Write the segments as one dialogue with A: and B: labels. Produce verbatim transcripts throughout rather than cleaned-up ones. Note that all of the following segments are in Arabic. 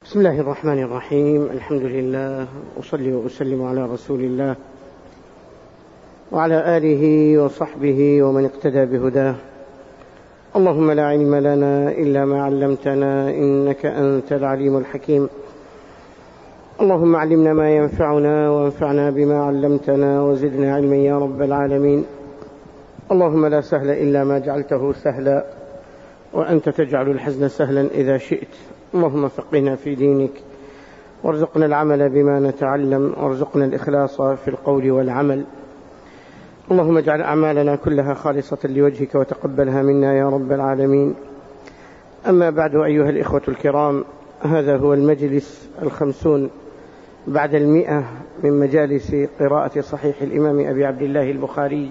A: بسم الله الرحمن الرحيم. الحمد لله، أصلي وأسلم على رسول الله وعلى آله وصحبه ومن اقتدى بهداه. اللهم لا علم لنا إلا ما علمتنا، إنك أنت العليم الحكيم. اللهم علمنا ما ينفعنا وانفعنا بما علمتنا وزدنا علما يا رب العالمين. اللهم لا سهل إلا ما جعلته سهلا، وأنت تجعل الحزن سهلا إذا شئت. اللهم فقهنا في دينك، وارزقنا العمل بما نتعلم، وارزقنا الإخلاص في القول والعمل. اللهم اجعل أعمالنا كلها خالصة لوجهك وتقبلها منا يا رب العالمين. أما بعد، أيها الإخوة الكرام، هذا هو المجلس الخمسون بعد المئة من مجالس قراءة صحيح الإمام أبي عبد الله البخاري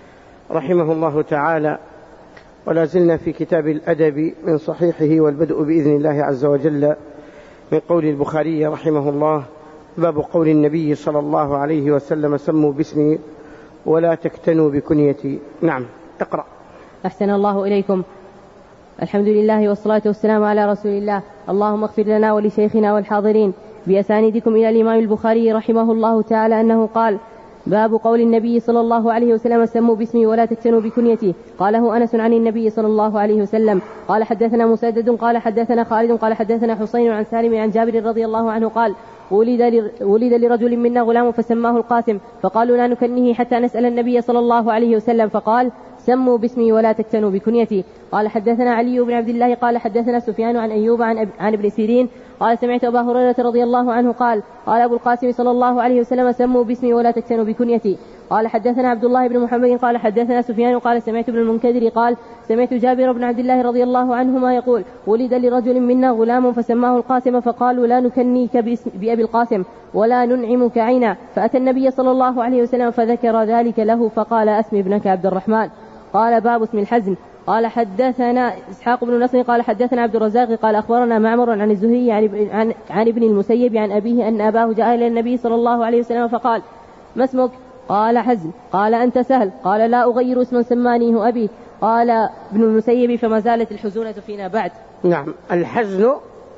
A: رحمه الله تعالى، ولا زلنا في كتاب الأدب من صحيحه، والبدء بإذن الله عز وجل من قول البخاري رحمه الله: باب قول النبي صلى الله عليه وسلم: سموا باسمي ولا تكتنوا بكنيتي. نعم، اقرأ.
B: أحسن الله إليكم. الحمد لله والصلاة والسلام على رسول الله. اللهم اغفر لنا ولشيخنا والحاضرين بأسانيدكم إلى الإمام البخاري رحمه الله تعالى أنه قال: باب قول النبي صلى الله عليه وسلم: سموا باسمي ولا تكتنوا بكنيتي. قاله أنس عن النبي صلى الله عليه وسلم. قال: حدثنا مسدد قال حدثنا خالد قال حدثنا حسين عن سالم عن جابر رضي الله عنه قال: ولد, ولد لرجل منا غلام فسماه القاسم، فقالوا لا نكنه حتى نسأل النبي صلى الله عليه وسلم، فقال: سموا باسمي ولا تكتنوا بكنيتي. قال: حدثنا علي بن عبد الله قال حدثنا سفيان عن أيوب عن, أب... عن ابن سيرين قال: سمعت أبا هريرة رضي الله عنه قال: قال أبو القاسم صلى الله عليه وسلم: سموا باسمي ولا تكتنوا بكنيتي. قال: حدثنا عبد الله بن محمد قال حدثنا سفيان قال: سمعت ابن المنكدر قال: سمعت جابر بن عبد الله رضي الله عنهما يقول: ولد لرجل منا غلام فسماه القاسم، فقالوا لا نكنيك بأبي القاسم ولا ننعمك عينا، فأتى النبي صلى الله عليه وسلم فذكر ذلك له، فقال: أسم ابنك عبد الرحمن. قال: باب اسم الحزن. قال: حدثنا إسحاق بن نصر قال حدثنا عبد الرزاق قال أخبرنا معمر عن الزهري عن, عن, عن ابن المسيب عن أبيه أن أباه جاء إلى النبي صلى الله عليه وسلم فقال: ما اسمك؟ قال: حزن. قال: أنت سهل. قال: لا أغير اسما سمانيه أبي. قال ابن المسيب: فما زالت الحزونة فينا بعد.
A: نعم، الحزن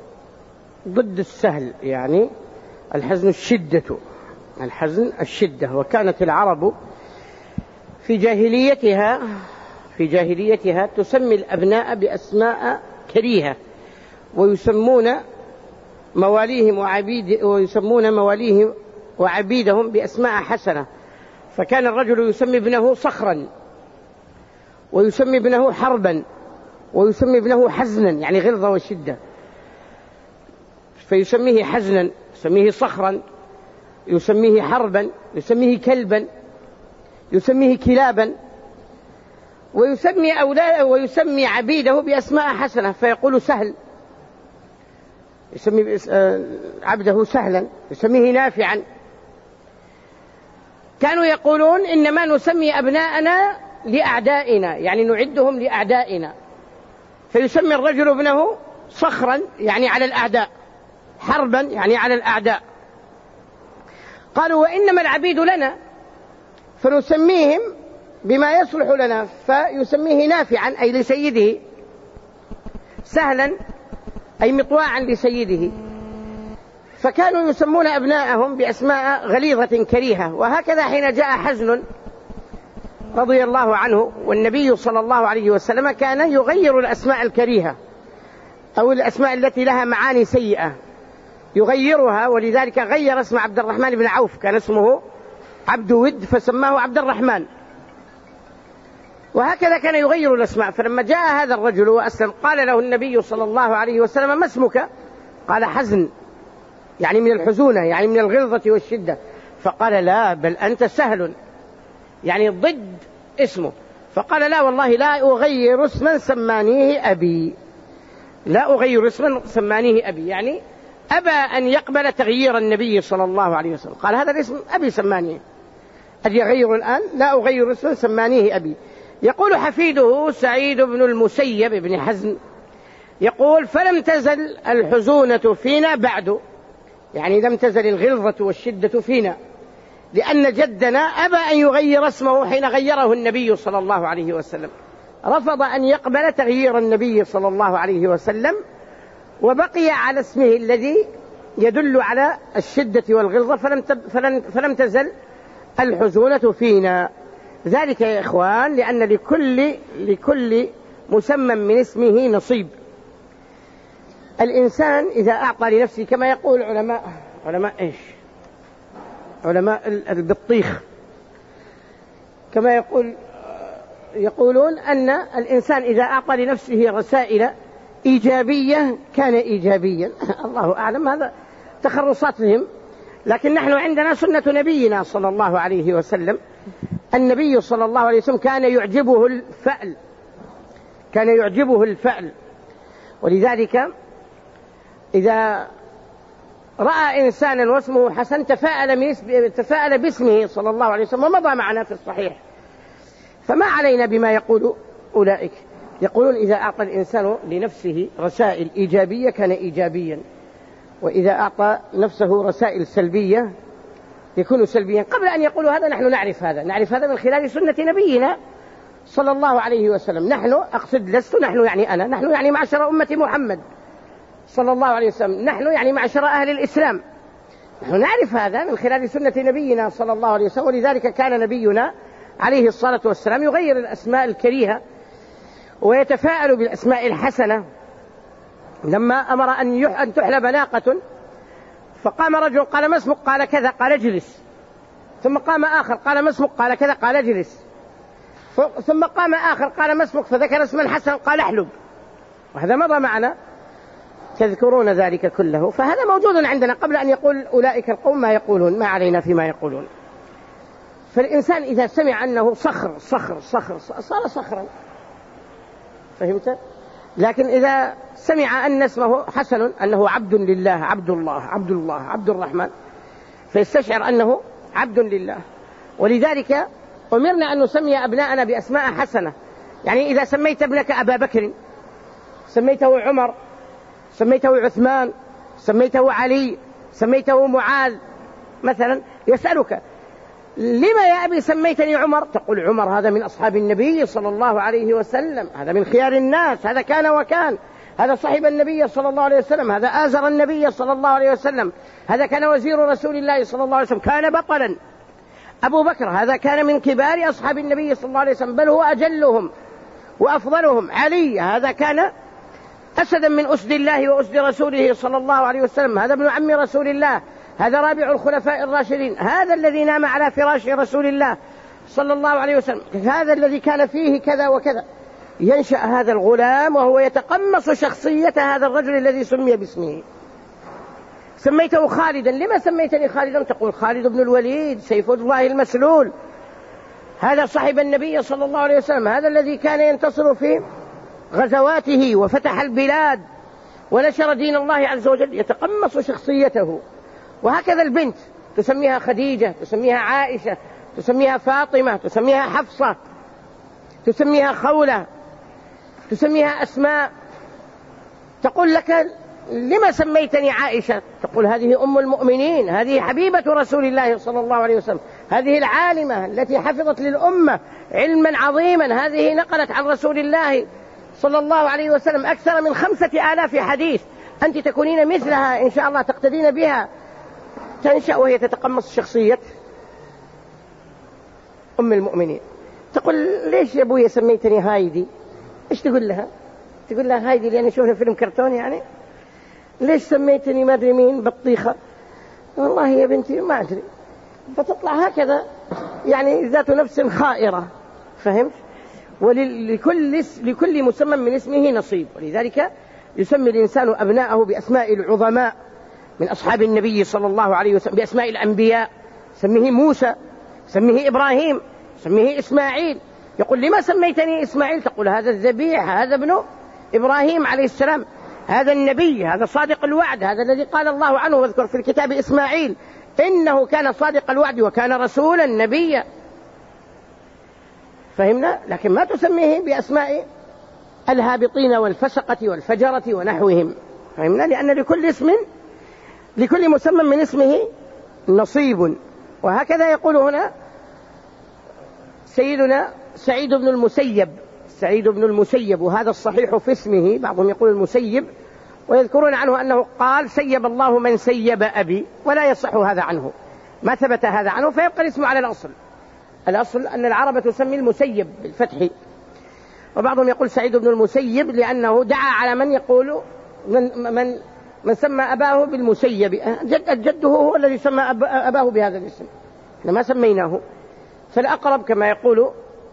A: ضد السهل، يعني الحزن الشدة، الحزن الشدة. وكانت العرب في جاهليتها في جاهليتها تسمي الأبناء بأسماء كريهة، ويسمون مواليهم وعبيد ويسمون مواليهم وعبيدهم بأسماء حسنة. فكان الرجل يسمي ابنه صخرا، ويسمي ابنه حربا، ويسمي ابنه حزنا، يعني غلظة وشدة، فيسميه حزنا، يسميه صخرا، يسميه حربا، يسميه كلبا، يسميه كلابا، ويسمي أولاده ويسمي عبيده بأسماء حسنة، فيقول سهل، يسمي عبده سهلا، يسميه نافعا. كانوا يقولون: إنما نسمي أبناءنا لأعدائنا، يعني نعدهم لأعدائنا، فيسمي الرجل ابنه صخرا يعني على الأعداء، حربا يعني على الأعداء. قالوا: وإنما العبيد لنا، فنسميهم بما يصلح لنا، فيسميه نافعا أي لسيده، سهلا أي مطواعا لسيده. فكانوا يسمون أبناءهم بأسماء غليظة كريهة. وهكذا حين جاء حزن رضي الله عنه والنبي صلى الله عليه وسلم كان يغير الأسماء الكريهة أو الأسماء التي لها معاني سيئة، يغيرها، ولذلك غير اسم عبد الرحمن بن عوف، كان اسمه عبد ود فسماه عبد الرحمن. وهكذا كان يغير الأسماء. فلما جاء هذا الرجل وأسلم قال له النبي صلى الله عليه وسلم: ما اسمك؟ قال: حزن، يعني من الحزونة، يعني من الغلظة والشدة. فقال: لا، بل أنت سهل، يعني ضد اسمه. فقال: لا والله لا أغير اسما سمانيه أبي، لا أغير اسما سمانيه أبي، يعني أبى أن يقبل تغيير النبي صلى الله عليه وسلم. قال: هذا الاسم أبي سمانيه، قد يغير الآن، لا أغير اسما سمانيه أبي. يقول حفيده سعيد بن المسيب بن حزن يقول: فلم تزل الحزونة فينا بعد، يعني لم تزل الغلظة والشدة فينا، لأن جدنا أبى أن يغير اسمه حين غيره النبي صلى الله عليه وسلم، رفض أن يقبل تغيير النبي صلى الله عليه وسلم، وبقي على اسمه الذي يدل على الشدة والغلظة، فلم, فلم, فلم تزل الحزونة فينا. ذلك يا إخوان لأن لكل, لكل مسمى من اسمه نصيب. الإنسان إذا أعطى لنفسه كما يقول علماء علماء إيش علماء البطيخ، كما يقول يقولون أن الإنسان إذا أعطى لنفسه رسائل إيجابية كان إيجابيا. الله أعلم، هذا تخرصاتهم، لكن نحن عندنا سنة نبينا صلى الله عليه وسلم. النبي صلى الله عليه وسلم كان يعجبه الفأل، كان يعجبه الفأل، ولذلك إذا رأى إنسانا واسمه حسن تفاءل, تفاءل باسمه صلى الله عليه وسلم، ومضى معنا في الصحيح. فما علينا بما يقول أولئك. يقولون إذا أعطى الإنسان لنفسه رسائل إيجابية كان إيجابيا، وإذا أعطى نفسه رسائل سلبية يكون سلبيا. قبل أن يقولوا هذا نحن نعرف هذا نعرف هذا من خلال سنة نبينا صلى الله عليه وسلم. نحن أقصد لست نحن يعني أنا نحن يعني معشر أمة محمد صلى الله عليه وسلم، نحن يعني معشر أهل الإسلام، نحن نعرف هذا من خلال سنة نبينا صلى الله عليه وسلم. ولذلك كان نبينا عليه الصلاة والسلام يغير الأسماء الكريهة ويتفاءل بالأسماء الحسنة. لما أمر أن تحلب ناقة فقام رجل قال ما اسمك؟ قال كذا، قال اجلس. ثم قام آخر قال ما اسمك؟ قال كذا، قال اجلس. ثم قام آخر قال ما اسمك؟ فذكر اسما حسنا قال احلب. وهذا مضى معنا، تذكرون ذلك كله. فهذا موجود عندنا قبل أن يقول أولئك القوم ما يقولون، ما علينا فيما يقولون. فالإنسان إذا سمع أنه صخر صخر صخر صار صخرا، فهمت؟ لكن إذا سمع أن اسمه حسن، أنه عبد لله، عبد الله، عبد الله، عبد الرحمن، فيستشعر أنه عبد لله. ولذلك أمرنا أن نسمي أبناءنا بأسماء حسنة. يعني إذا سميت ابنك أبا بكر، سميته عمر، سميته عثمان، سميته علي، سميته معاذ مثلا، يسألك لما يا أبي سميتني عمر؟ تقول عمر هذا من أصحاب النبي صلى الله عليه وسلم، هذا من خيار الناس، هذا كان وكان، هذا صاحب النبي صلى الله عليه وسلم، هذا آزر النبي صلى الله عليه وسلم، هذا كان وزير رسول الله صلى الله عليه وسلم، كان بطلا. أبو بكر هذا كان من كبار أصحاب النبي صلى الله عليه وسلم، بل هو أجلهم وأفضلهم. علي هذا كان أسدا من أسد الله وأسد رسوله صلى الله عليه وسلم، هذا ابن عم رسول الله، هذا رابع الخلفاء الراشدين، هذا الذي نام على فراش رسول الله صلى الله عليه وسلم، هذا الذي كان فيه كذا وكذا. ينشأ هذا الغلام وهو يتقمص شخصية هذا الرجل الذي سمي باسمه. سميته خالدا، لما سميتني خالدا؟ تقول خالد بن الوليد سيف الله المسلول، هذا صاحب النبي صلى الله عليه وسلم، هذا الذي كان ينتصر في غزواته وفتح البلاد ونشر دين الله عز وجل، يتقمص شخصيته. وهكذا البنت تسميها خديجة، تسميها عائشة، تسميها فاطمة، تسميها حفصة، تسميها خولة، تسميها أسماء. تقول لك لما سميتني عائشة؟ تقول هذه أم المؤمنين، هذه حبيبة رسول الله صلى الله عليه وسلم، هذه العالمة التي حفظت للأمة علما عظيما، هذه نقلت عن رسول الله صلى الله عليه وسلم أكثر من خمسة آلاف حديث، أنت تكونين مثلها إن شاء الله، تقتدين بها. تنشأ وهي تتقمص شخصية أم المؤمنين. تقول ليش يا أبوي سميتني هايدي؟ إيش تقول لها؟ تقول لها هايدي لأني شوفها فيلم كرتون يعني. ليش سميتني ما أدري مين بطيخة؟ والله يا بنتي ما أدري. فتطلع هكذا يعني ذات نفس خائرة، فهمت؟ ولكل لكل مسمى من اسمه نصيب. ولذلك يسمي الإنسان أبناءه بأسماء العظماء من أصحاب النبي صلى الله عليه وسلم، بأسماء الأنبياء، سميه موسى، سميه إبراهيم، سميه إسماعيل. يقول لما سميتني إسماعيل؟ تقول هذا الذبيح، هذا ابن إبراهيم عليه السلام، هذا النبي، هذا صادق الوعد، هذا الذي قال الله عنه واذكر في الكتاب إسماعيل إنه كان صادق الوعد وكان رسولا نبيا. فهمنا؟ لكن ما تسميه بأسماء الهابطين والفسقة والفجرة ونحوهم. فهمنا؟ لأن لكل اسم لكل مسمى من اسمه نصيب. وهكذا يقول هنا سيدنا سعيد بن المسيب، سعيد بن المسيب، وهذا الصحيح في اسمه، بعضهم يقول المسيب ويذكرون عنه أنه قال سيب الله من سيب أبي، ولا يصح هذا عنه، ما ثبت هذا عنه، فيبقى الاسم على الأصل. الأصل أن العرب تسمي المسيب بالفتح. وبعضهم يقول سعيد بن المسيب لأنه دعا على من يقول من, من, من سمى أباه بالمسيب، جد جده هو الذي سمى أباه بهذا الاسم، لما سميناه. فالأقرب كما يقول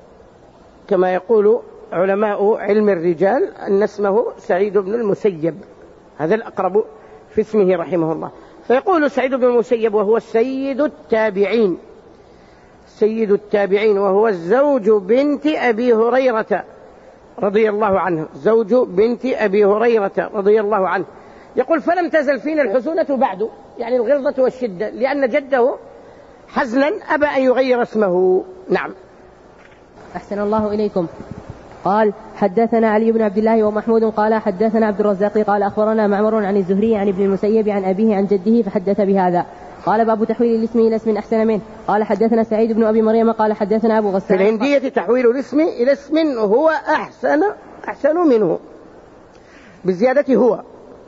A: كما يقول علماء علم الرجال أن اسمه سعيد بن المسيب، هذا الأقرب في اسمه رحمه الله. فيقول سعيد بن المسيب وهو سيد التابعين، سيد التابعين، وهو الزوج بنت أبي هريرة رضي الله عنه، زوج بنت أبي هريرة رضي الله عنه. يقول فلم تزل فينا الحزونة بعد، يعني الغلظة والشدة، لأن جده حزنا أبى أن يغير اسمه. نعم.
B: أحسن الله إليكم. قال حدثنا علي بن عبد الله ومحمود قال حدثنا عبد الرزاق قال أخبرنا معمر عن الزهري عن ابن المسيب عن أبيه عن جده فحدث بهذا. قال باب تحويل الاسم إلى اسم أحسن منه. قال حدثنا سعيد بن أبي مريم قال حدثنا أبو غسان.
A: في الهندية تحويل الاسم إلى اسم هو أحسن أحسن منه، بزيادة هو،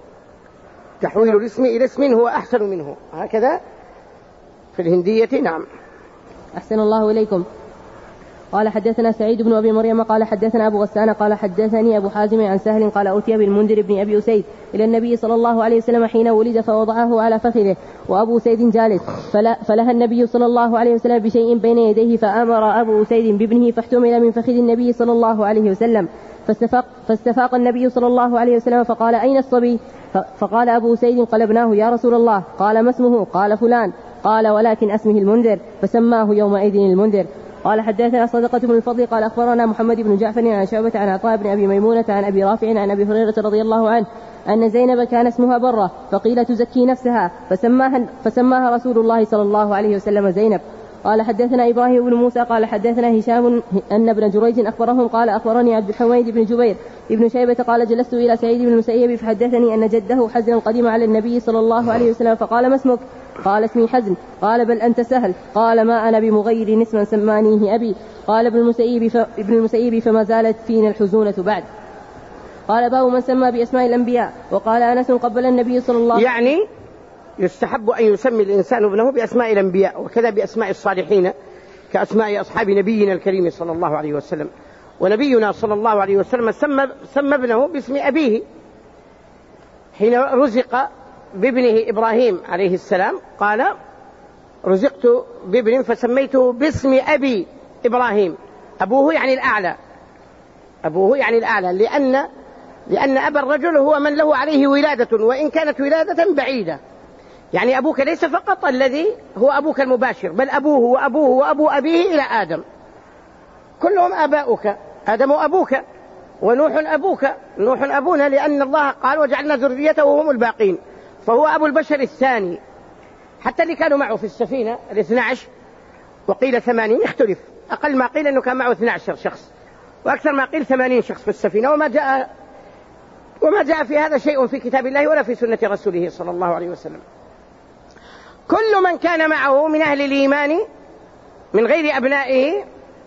A: تحويل الاسم إلى اسم هو أحسن منه، هكذا في الهندية. نعم.
B: أحسن الله إليكم. قال حدثنا سعيد بن أبي مريم قال حدثنا أبو غسان قال حدثني أبو حازم عن سهل قال أتي بالمنذر بن أبي أسيد إلى النبي صلى الله عليه وسلم حين ولد فوضعه على فخذه وأبو أسيد جالس، فلها النبي صلى الله عليه وسلم بشيء بين يديه فأمر أبو أسيد بابنه فاحتمل من فخذ النبي صلى الله عليه وسلم، فاستفاق, فاستفاق النبي صلى الله عليه وسلم فقال أين الصبي؟ فقال أبو أسيد قلبناه يا رسول الله. قال ما اسمه؟ قال فلان. قال ولكن اسمه المنذر، فسماه يومئذ المنذر. قال حدثنا صدقة بن الفضل قال أخبرنا محمد بن جعفر عن شعبة عن عطاء بن أبي ميمونة عن أبي رافع عن أبي هريرة رضي الله عنه أن زينب كان اسمها برة فقيل تزكي نفسها فسماها, فسماها رسول الله صلى الله عليه وسلم زينب. قال حدثنا إبراهيم بن موسى قال حدثنا هشام أن ابن جريج أخبرهم قال أخبرني عبد الحميد بن جبير ابن شيبة قال جلست إلى سعيد بن المسيب فحدثني أن جده حزن قدم على النبي صلى الله عليه وسلم فقال ما اسمك؟ قال اسمي حزن. قال بل أنت سهل. قال ما أنا بمغير اسما سمانيه أبي. قال ابن المسيب, ف... ابن المسيب فما زالت فينا الحزونة بعد. قال باب من سمى بأسماء الأنبياء. وقال أنس قبل النبي صلى الله عليه وسلم،
A: يعني يستحب أن يسمي الإنسان ابنه بأسماء الأنبياء وكذا بأسماء الصالحين كأسماء أصحاب نبينا الكريم صلى الله عليه وسلم. ونبينا صلى الله عليه وسلم سمى, سمى ابنه باسم أبيه حين رزق بابنه إبراهيم عليه السلام، قال رزقت بابن فسميته باسم أبي إبراهيم. أبوه يعني الأعلى، أبوه يعني الأعلى، لأن لأن أبا الرجل هو من له عليه ولادة وإن كانت ولادة بعيدة. يعني أبوك ليس فقط الذي هو أبوك المباشر، بل أبوه وأبوه وأبو أبيه إلى آدم، كلهم آباؤك. آدم أبوك ونوح أبوك، نوح أبونا لأن الله قال وجعلنا ذريته وهم الباقين، فهو أبو البشر الثاني. حتى اللي كانوا معه في السفينة الاثنى عشر وقيل ثمانين، اختلف، أقل ما قيل أنه كان معه اثنى عشر شخص وأكثر ما قيل ثمانين شخص في السفينة. وما جاء وما جاء في هذا شيء في كتاب الله ولا في سنة رسوله صلى الله عليه وسلم. كل من كان معه من أهل الإيمان من غير أبنائه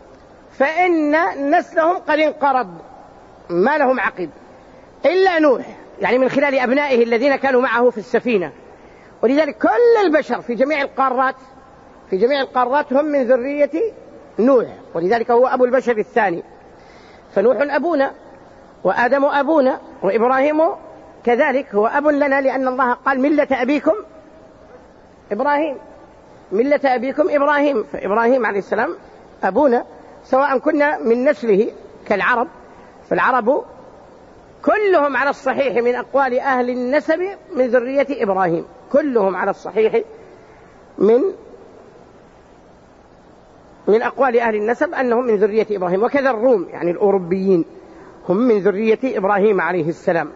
A: فإن نسلهم قد انقرض، ما لهم عقب إلا نوح، يعني من خلال أبنائه الذين كانوا معه في السفينة. ولذلك كل البشر في جميع القارات في جميع القارات هم من ذرية نوح، ولذلك هو أبو البشر الثاني. فنوح أبونا وآدم أبونا وإبراهيم كذلك هو أب لنا، لأن الله قال ملة أبيكم إبراهيم، ملة أبيكم إبراهيم، فإبراهيم عليه السلام أبونا، سواء كنا من نسله كالعرب، فالعرب كلهم على الصحيح من أقوال أهل النسب من ذرية إبراهيم، كلهم على الصحيح من من أقوال أهل النسب أنهم من ذرية إبراهيم. وكذا الروم يعني الأوروبيين هم من ذرية إبراهيم عليه السلام.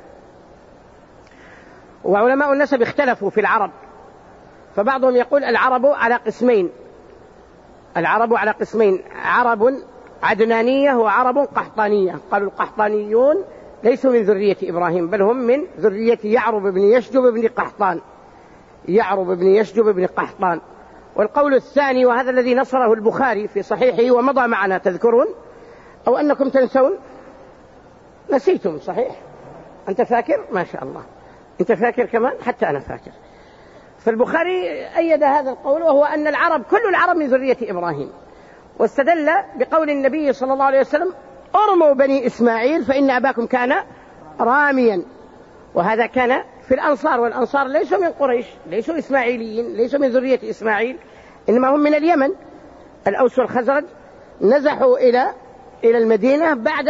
A: وعلماء النسب اختلفوا في العرب، فبعضهم يقول العرب على قسمين، العرب على قسمين عرب عدنانية وعرب قحطانية. قالوا القحطانيون ليسوا من ذرية إبراهيم بل هم من ذرية يعرب بن يشجب بن قحطان، يعرب بن يشجب بن قحطان. والقول الثاني وهذا الذي نصره البخاري في صحيحه ومضى معنا، تذكرون أو أنكم تنسون؟ نسيتم؟ صحيح أنت فاكر؟ ما شاء الله. أنت فاكر كمان؟ حتى أنا فاكر. فالبخاري أيد هذا القول، وهو أن العرب كل العرب من ذرية إبراهيم، واستدل بقول النبي صلى الله عليه وسلم: ارموا بني إسماعيل فإن أباكم كان راميا. وهذا كان في الأنصار، والأنصار ليسوا من قريش، ليسوا إسماعيليين، ليسوا من ذرية إسماعيل، إنما هم من اليمن. الأوس والخزرج نزحوا إلى إلى المدينة بعد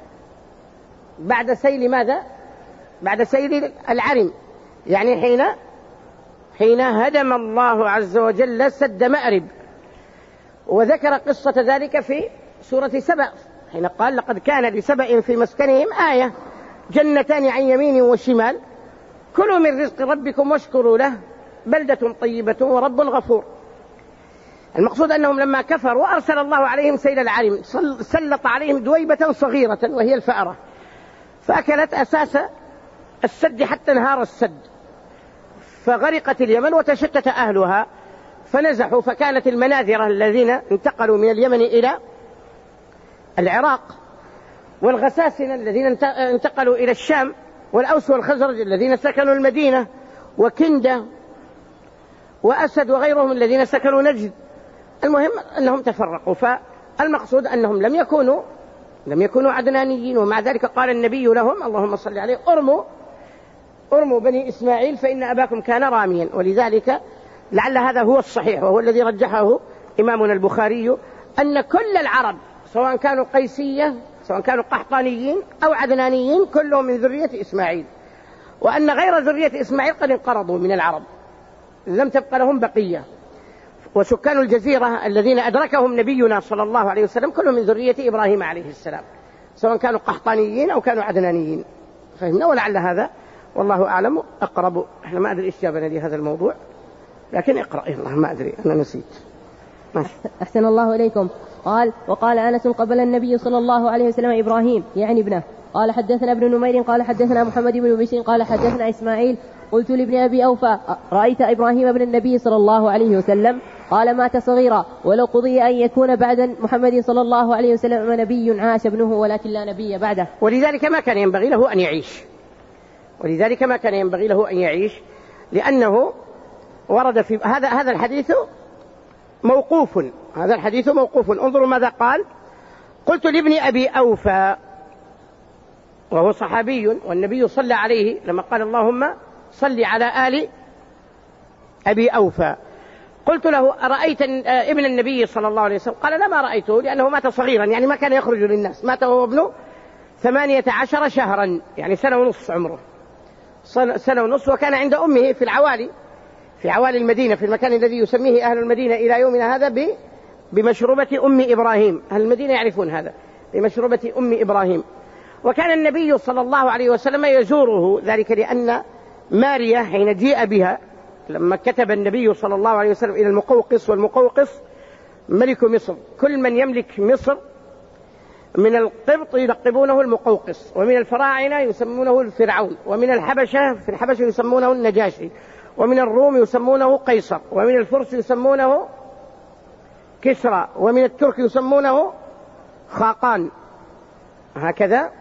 A: بعد سيل ماذا؟ بعد سيل العرم، يعني حين حين هدم الله عز وجل سد مأرب. وذكر قصة ذلك في سورة سبأ حين قال: لقد كان لسبأ في مسكنهم آية جنتان عن يمين وشمال كلوا من رزق ربكم واشكروا له بلدة طيبة ورب غفور. المقصود أنهم لما كفروا وأرسل الله عليهم سيل العرم، سلط عليهم دويبة صغيرة وهي الفأرة، فأكلت أساس السد حتى انهار السد، فغرقت اليمن وتشتت أهلها فنزحوا. فكانت المناذرة الذين انتقلوا من اليمن إلى العراق، والغساسنة الذين انتقلوا إلى الشام، والأوس والخزرج الذين سكنوا المدينة، وكندة وأسد وغيرهم الذين سكنوا نجد. المهم أنهم تفرقوا. فالمقصود أنهم لم يكونوا لم يكونوا عدنانيين، ومع ذلك قال النبي لهم: اللهم صل عليه: ارموا ارموا بني إسماعيل فإن أباكم كان راميا. ولذلك لعل هذا هو الصحيح، وهو الذي رجحه إمامنا البخاري، أن كل العرب سواء كانوا قيسية سواء كانوا قحطانيين أو عدنانيين كلهم من ذرية إسماعيل، وأن غير ذرية إسماعيل قد انقرضوا من العرب، لم تبقى لهم بقية. وسكان الجزيرة الذين أدركهم نبينا صلى الله عليه وسلم كلهم من ذرية إبراهيم عليه السلام، سواء كانوا قحطانيين أو كانوا عدنانيين. فهمنا؟ ولعل هذا والله أعلم أقرب. احنا ما أدري إيش جابنا لهذا الموضوع، لكن اقرأ. الله ما أدري، أنا نسيت. ماشي.
B: أحسن الله إليكم. قال: وقال أنس: قبل النبي صلى الله عليه وسلم إبراهيم يعني ابنه. قال: حدثنا ابن نمير قال حدثنا محمد بن بشير قال حدثنا إسماعيل قلت لابن أبي أوفى: رأيت إبراهيم بن النبي صلى الله عليه وسلم؟ قال: مات صغيرا، ولو قضي أن يكون بعد محمد صلى الله عليه وسلم نبي عاش ابنه ولكن لا نبي بعده.
A: ولذلك ما كان ينبغي له أن يعيش ولذلك ما كان ينبغي له أن يعيش لأنه ورد في هذا هذا الحديث موقوف هذا الحديث موقوف. انظروا ماذا قال: قلت لابن أبي أوفى، وهو صحابي، والنبي صلى عليه لما قال: اللهم صل على آل أبي أوفى. قلت له: أرأيت ابن النبي صلى الله عليه وسلم؟ قال: لا، ما رأيته، لأنه مات صغيرا، يعني ما كان يخرج للناس، مات وهو ابن ثمانية عشر شهرا، يعني سنة ونصف عمره، سنة ونصف. وكان عند أمه في العوالي في عوالي المدينة، في المكان الذي يسميه أهل المدينة إلى يومنا هذا بمشروبة أم إبراهيم. أهل المدينة يعرفون هذا، بمشروبة أم إبراهيم. وكان النبي صلى الله عليه وسلم يزوره، ذلك لأن ماريا حين جيء بها لما كتب النبي صلى الله عليه وسلم إلى المقوقس، والمقوقس ملك مصر، كل من يملك مصر من القبط يلقبونه المقوقس، ومن الفراعنة يسمونه الفرعون، ومن الحبشة في الحبشة يسمونه النجاشي، ومن الروم يسمونه قيصر، ومن الفرس يسمونه كسرى، ومن الترك يسمونه خاقان، هكذا.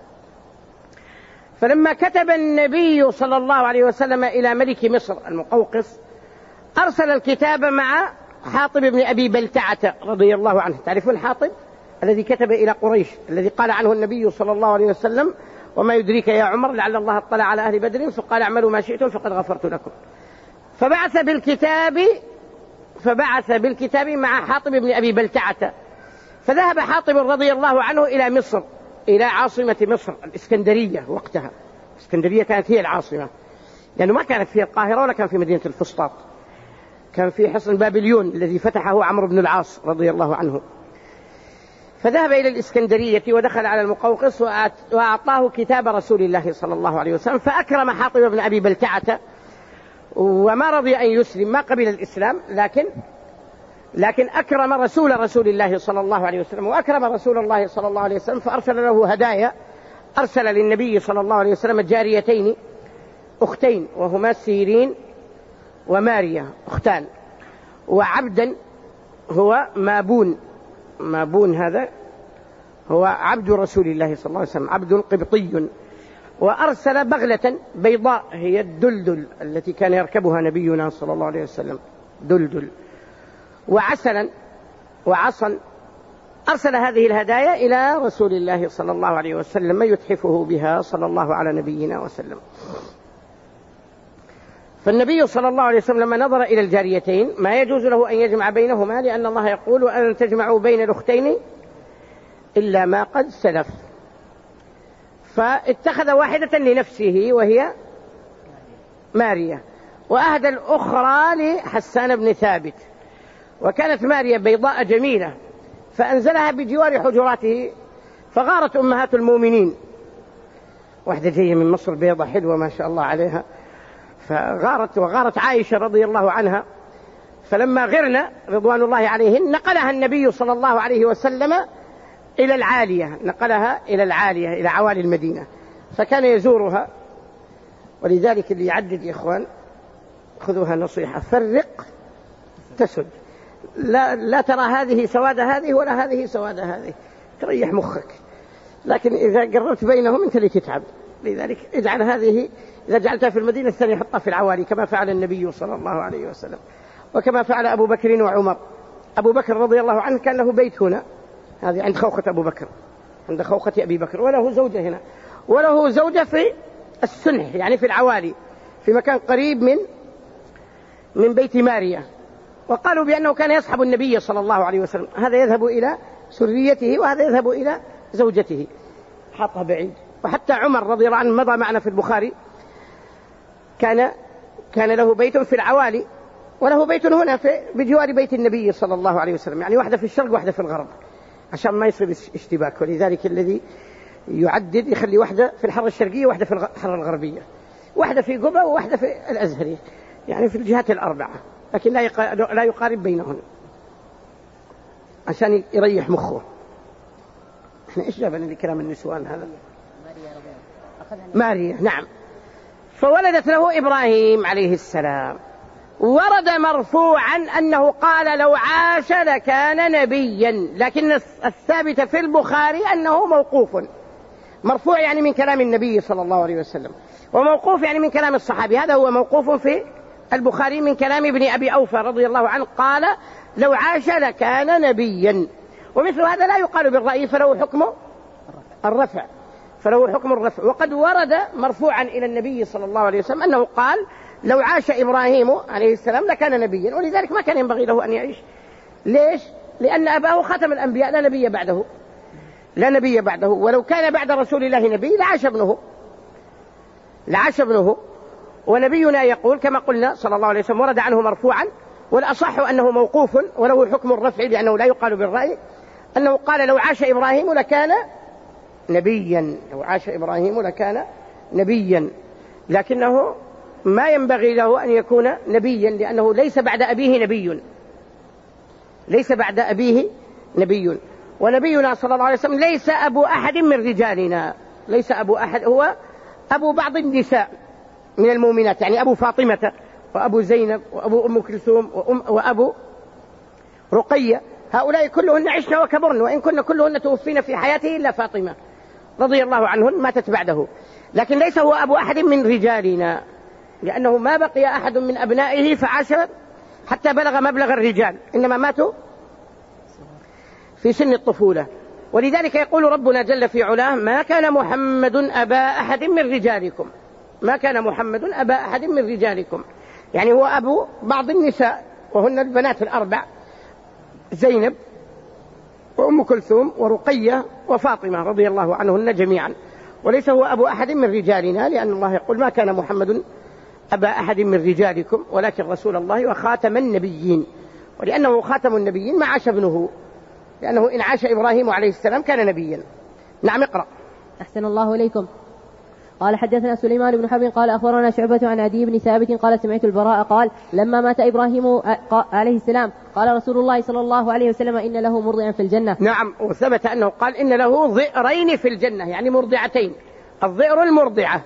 A: فلما كتب النبي صلى الله عليه وسلم إلى ملك مصر المقوقس أرسل الكتاب مع حاطب بن أبي بلتعة رضي الله عنه. تعرفون حاطب الذي كتب إلى قريش، الذي قال عنه النبي صلى الله عليه وسلم: وما يدريك يا عمر لعل الله اطلع على أهل بدر فقال اعملوا ما شئتم فقد غفرت لكم. فبعث بالكتاب فبعث بالكتاب مع حاطب بن أبي بلتعة. فذهب حاطب رضي الله عنه إلى مصر، إلى عاصمة مصر الإسكندرية. وقتها الإسكندرية كانت هي العاصمة، لأنه ما كانت في القاهرة ولا كان في مدينة الفسطاط، كان في حصن بابليون الذي فتحه عمرو بن العاص رضي الله عنه. فذهب إلى الإسكندرية ودخل على المقوقس وأعطاه كتاب رسول الله صلى الله عليه وسلم، فأكرم حاطب بن أبي بلتعة، وما رضي أن يسلم، ما قبل الإسلام، لكن لكن أكرم رسول رسول الله صلى الله عليه وسلم، وأكرم رسول الله صلى الله عليه وسلم، فأرسل له هدايا. أرسل للنبي صلى الله عليه وسلم جاريتين أختين، وهما سيرين وماريا، أختان، وعبدا هو مابون. مابون هذا هو عبد رسول الله صلى الله عليه وسلم، عبد قبطي. وأرسل بغلة بيضاء هي الدلدل التي كان يركبها نبينا صلى الله عليه وسلم، دلدل، وعسلا وعصا. أرسل هذه الهدايا إلى رسول الله صلى الله عليه وسلم يتحفه بها صلى الله على نبينا وسلم. فالنبي صلى الله عليه وسلم لما نظر إلى الجاريتين ما يجوز له أن يجمع بينهما، لأن الله يقول وأن تجمعوا بين الأختين إلا ما قد سلف، فاتخذ واحدة لنفسه وهي ماريا، وأهدى الأخرى لحسان بن ثابت. وكانت ماريا بيضاء جميلة فأنزلها بجوار حجراته، فغارت أمهات المؤمنين، واحدة جاية من مصر بيضة حلوة ما شاء الله عليها، فغارت وغارت عائشة رضي الله عنها. فلما غرنا رضوان الله عليهن نقلها النبي صلى الله عليه وسلم إلى العالية، نقلها إلى العالية إلى عوالي المدينة، فكان يزورها. ولذلك اللي يعدد يا إخوان خذوها نصيحة، فرق تسد، لا, لا ترى هذه سواد هذه ولا هذه سواد هذه، تريح مخك. لكن إذا قربت بينهم أنت اللي تتعب. لذلك اجعل هذه إذا جعلتها في المدينة الثانية حطها في العوالي كما فعل النبي صلى الله عليه وسلم، وكما فعل أبو بكر وعمر. أبو بكر رضي الله عنه كان له بيت هنا، هذه عند خوخة أبو بكر، عند خوخة أبي بكر، وله زوجة هنا، وله زوجة في السنح يعني في العوالي في مكان قريب من من بيت ماريا. وقالوا بأنه كان يصحب النبي صلى الله عليه وسلم، هذا يذهب إلى سريته وهذا يذهب إلى زوجته، حطها بعيد. وحتى عمر رضي الله عنه مضى معنا في البخاري، كان كان له بيت في العوالي وله بيت هنا في بجوار بيت النبي صلى الله عليه وسلم، يعني واحدة في الشرق واحدة في الغرب عشان ما يصير اشتباك. ولذلك الذي يعدد يخلي واحدة في الحرة الشرقية واحدة في الحرة الغربية، واحدة في قبة وواحدة في الأزهرية، يعني في الجهات الأربعة، لكن لا لا يقارب بينهن عشان يريح مخه. احنا ايش جابنا لكلام النسوان هذا؟ ماريا، نعم. فولدت له إبراهيم عليه السلام. ورد مرفوعا أنه قال لو عاش لكان نبيا، لكن الثابت في البخاري أنه موقوف. مرفوع يعني من كلام النبي صلى الله عليه وسلم، وموقوف يعني من كلام الصحابي. هذا هو موقوف في البخاري من كلام ابن أبي أوفى رضي الله عنه، قال لو عاش لكان نبيا. ومثل هذا لا يقال بالرأي، فله حكم الرفع، فله حكم الرفع. وقد ورد مرفوعا إلى النبي صلى الله عليه وسلم أنه قال لو عاش إبراهيم عليه السلام لكان نبيا، ولذلك ما كان ينبغي له أن يعيش. ليش؟ لأن أباه خاتم الأنبياء، لا نبي بعده، لا نبي بعده. ولو كان بعد رسول الله نبي لعاش ابنه، لعاش ابنه. ونبينا يقول كما قلنا صلى الله عليه وسلم ورد عنه مرفوعا، والأصح أنه موقوف وله حكم الرفع لأنه لا يقال بالرأي، أنه قال لو عاش إبراهيم لكان نبيا، لو عاش إبراهيم لكان نبيا، لكنه ما ينبغي له أن يكون نبيا لأنه ليس بعد أبيه نبي، ليس بعد أبيه نبي. ونبينا صلى الله عليه وسلم ليس أبو أحد من رجالنا، ليس أبو أحد، هو أبو بعض النساء من المؤمنات، يعني أبو فاطمة وأبو زينب وأبو أم كلثوم وأم وأبو رقية، هؤلاء كلهن عشنا وكبرن، وإن كنا كلهن توفين في حياته إلا فاطمة رضي الله عنهن ماتت بعده. لكن ليس هو أبو أحد من رجالنا، لأنه ما بقي أحد من أبنائه فعاش حتى بلغ مبلغ الرجال، إنما ماتوا في سن الطفولة. ولذلك يقول ربنا جل في علاه ما كان محمد أبا أحد من رجالكم، ما كان محمد أبا أحد من رجالكم، يعني هو أبو بعض النساء وهن البنات الأربع، زينب وأم كلثوم ورقية وفاطمة رضي الله عنهن جميعا، وليس هو أبو أحد من رجالنا، لأن الله يقول ما كان محمد أبا أحد من رجالكم ولكن رسول الله وخاتم النبيين. ولأنه خاتم النبيين ما عاش ابنه، لأنه إن عاش إبراهيم عليه السلام كان نبيا. نعم اقرأ.
B: أحسن الله إليكم. قال حدثنا سليمان بن حرب قال أخبرنا شعبة عن عدي بن ثابت قال سمعت البراء قال لما مات إبراهيم عليه السلام قال رسول الله صلى الله عليه وسلم إن له مرضعا في الجنة.
A: نعم، وثبت أنه قال إن له ضئرين في الجنة، يعني مرضعتين، الضئر المرضعة،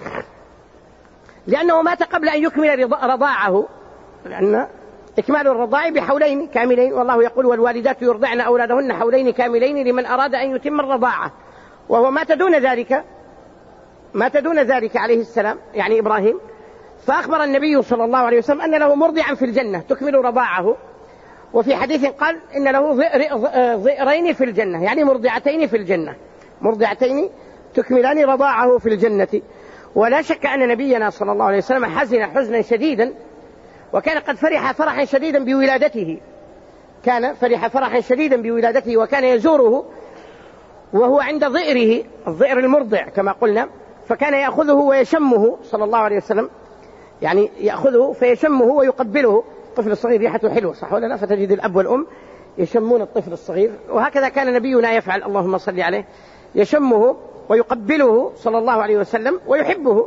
A: لأنه مات قبل أن يكمل رضاعه، لأن إكمال الرضاع بحولين كاملين، والله يقول والوالدات يرضعن أولادهن حولين كاملين لمن أراد أن يتم الرضاعة، وهو مات دون ذلك مات دون ذلك عليه السلام يعني إبراهيم، فأخبر النبي صلى الله عليه وسلم أن له مرضعا في الجنة تكمل رضاعه، وفي حديث قال إن له ذئرين في الجنة يعني مرضعتين في الجنة، مرضعتين تكملان رضاعه في الجنة. ولا شك أن نبينا صلى الله عليه وسلم حزن حزنا شديدا، وكان قد فرح فرحا شديدا بولادته، كان فرح فرحا شديدا بولادته وكان يزوره وهو عند ضئره، الضئر المرضع كما قلنا، فكان يأخذه ويشمه صلى الله عليه وسلم، يعني يأخذه فيشمه ويقبله. الطفل الصغير ريحته حلوة صح ولا لا؟ فتجد الأب والأم يشمون الطفل الصغير، وهكذا كان نبينا يفعل اللهم صل عليه، يشمه ويقبله صلى الله عليه وسلم ويحبه.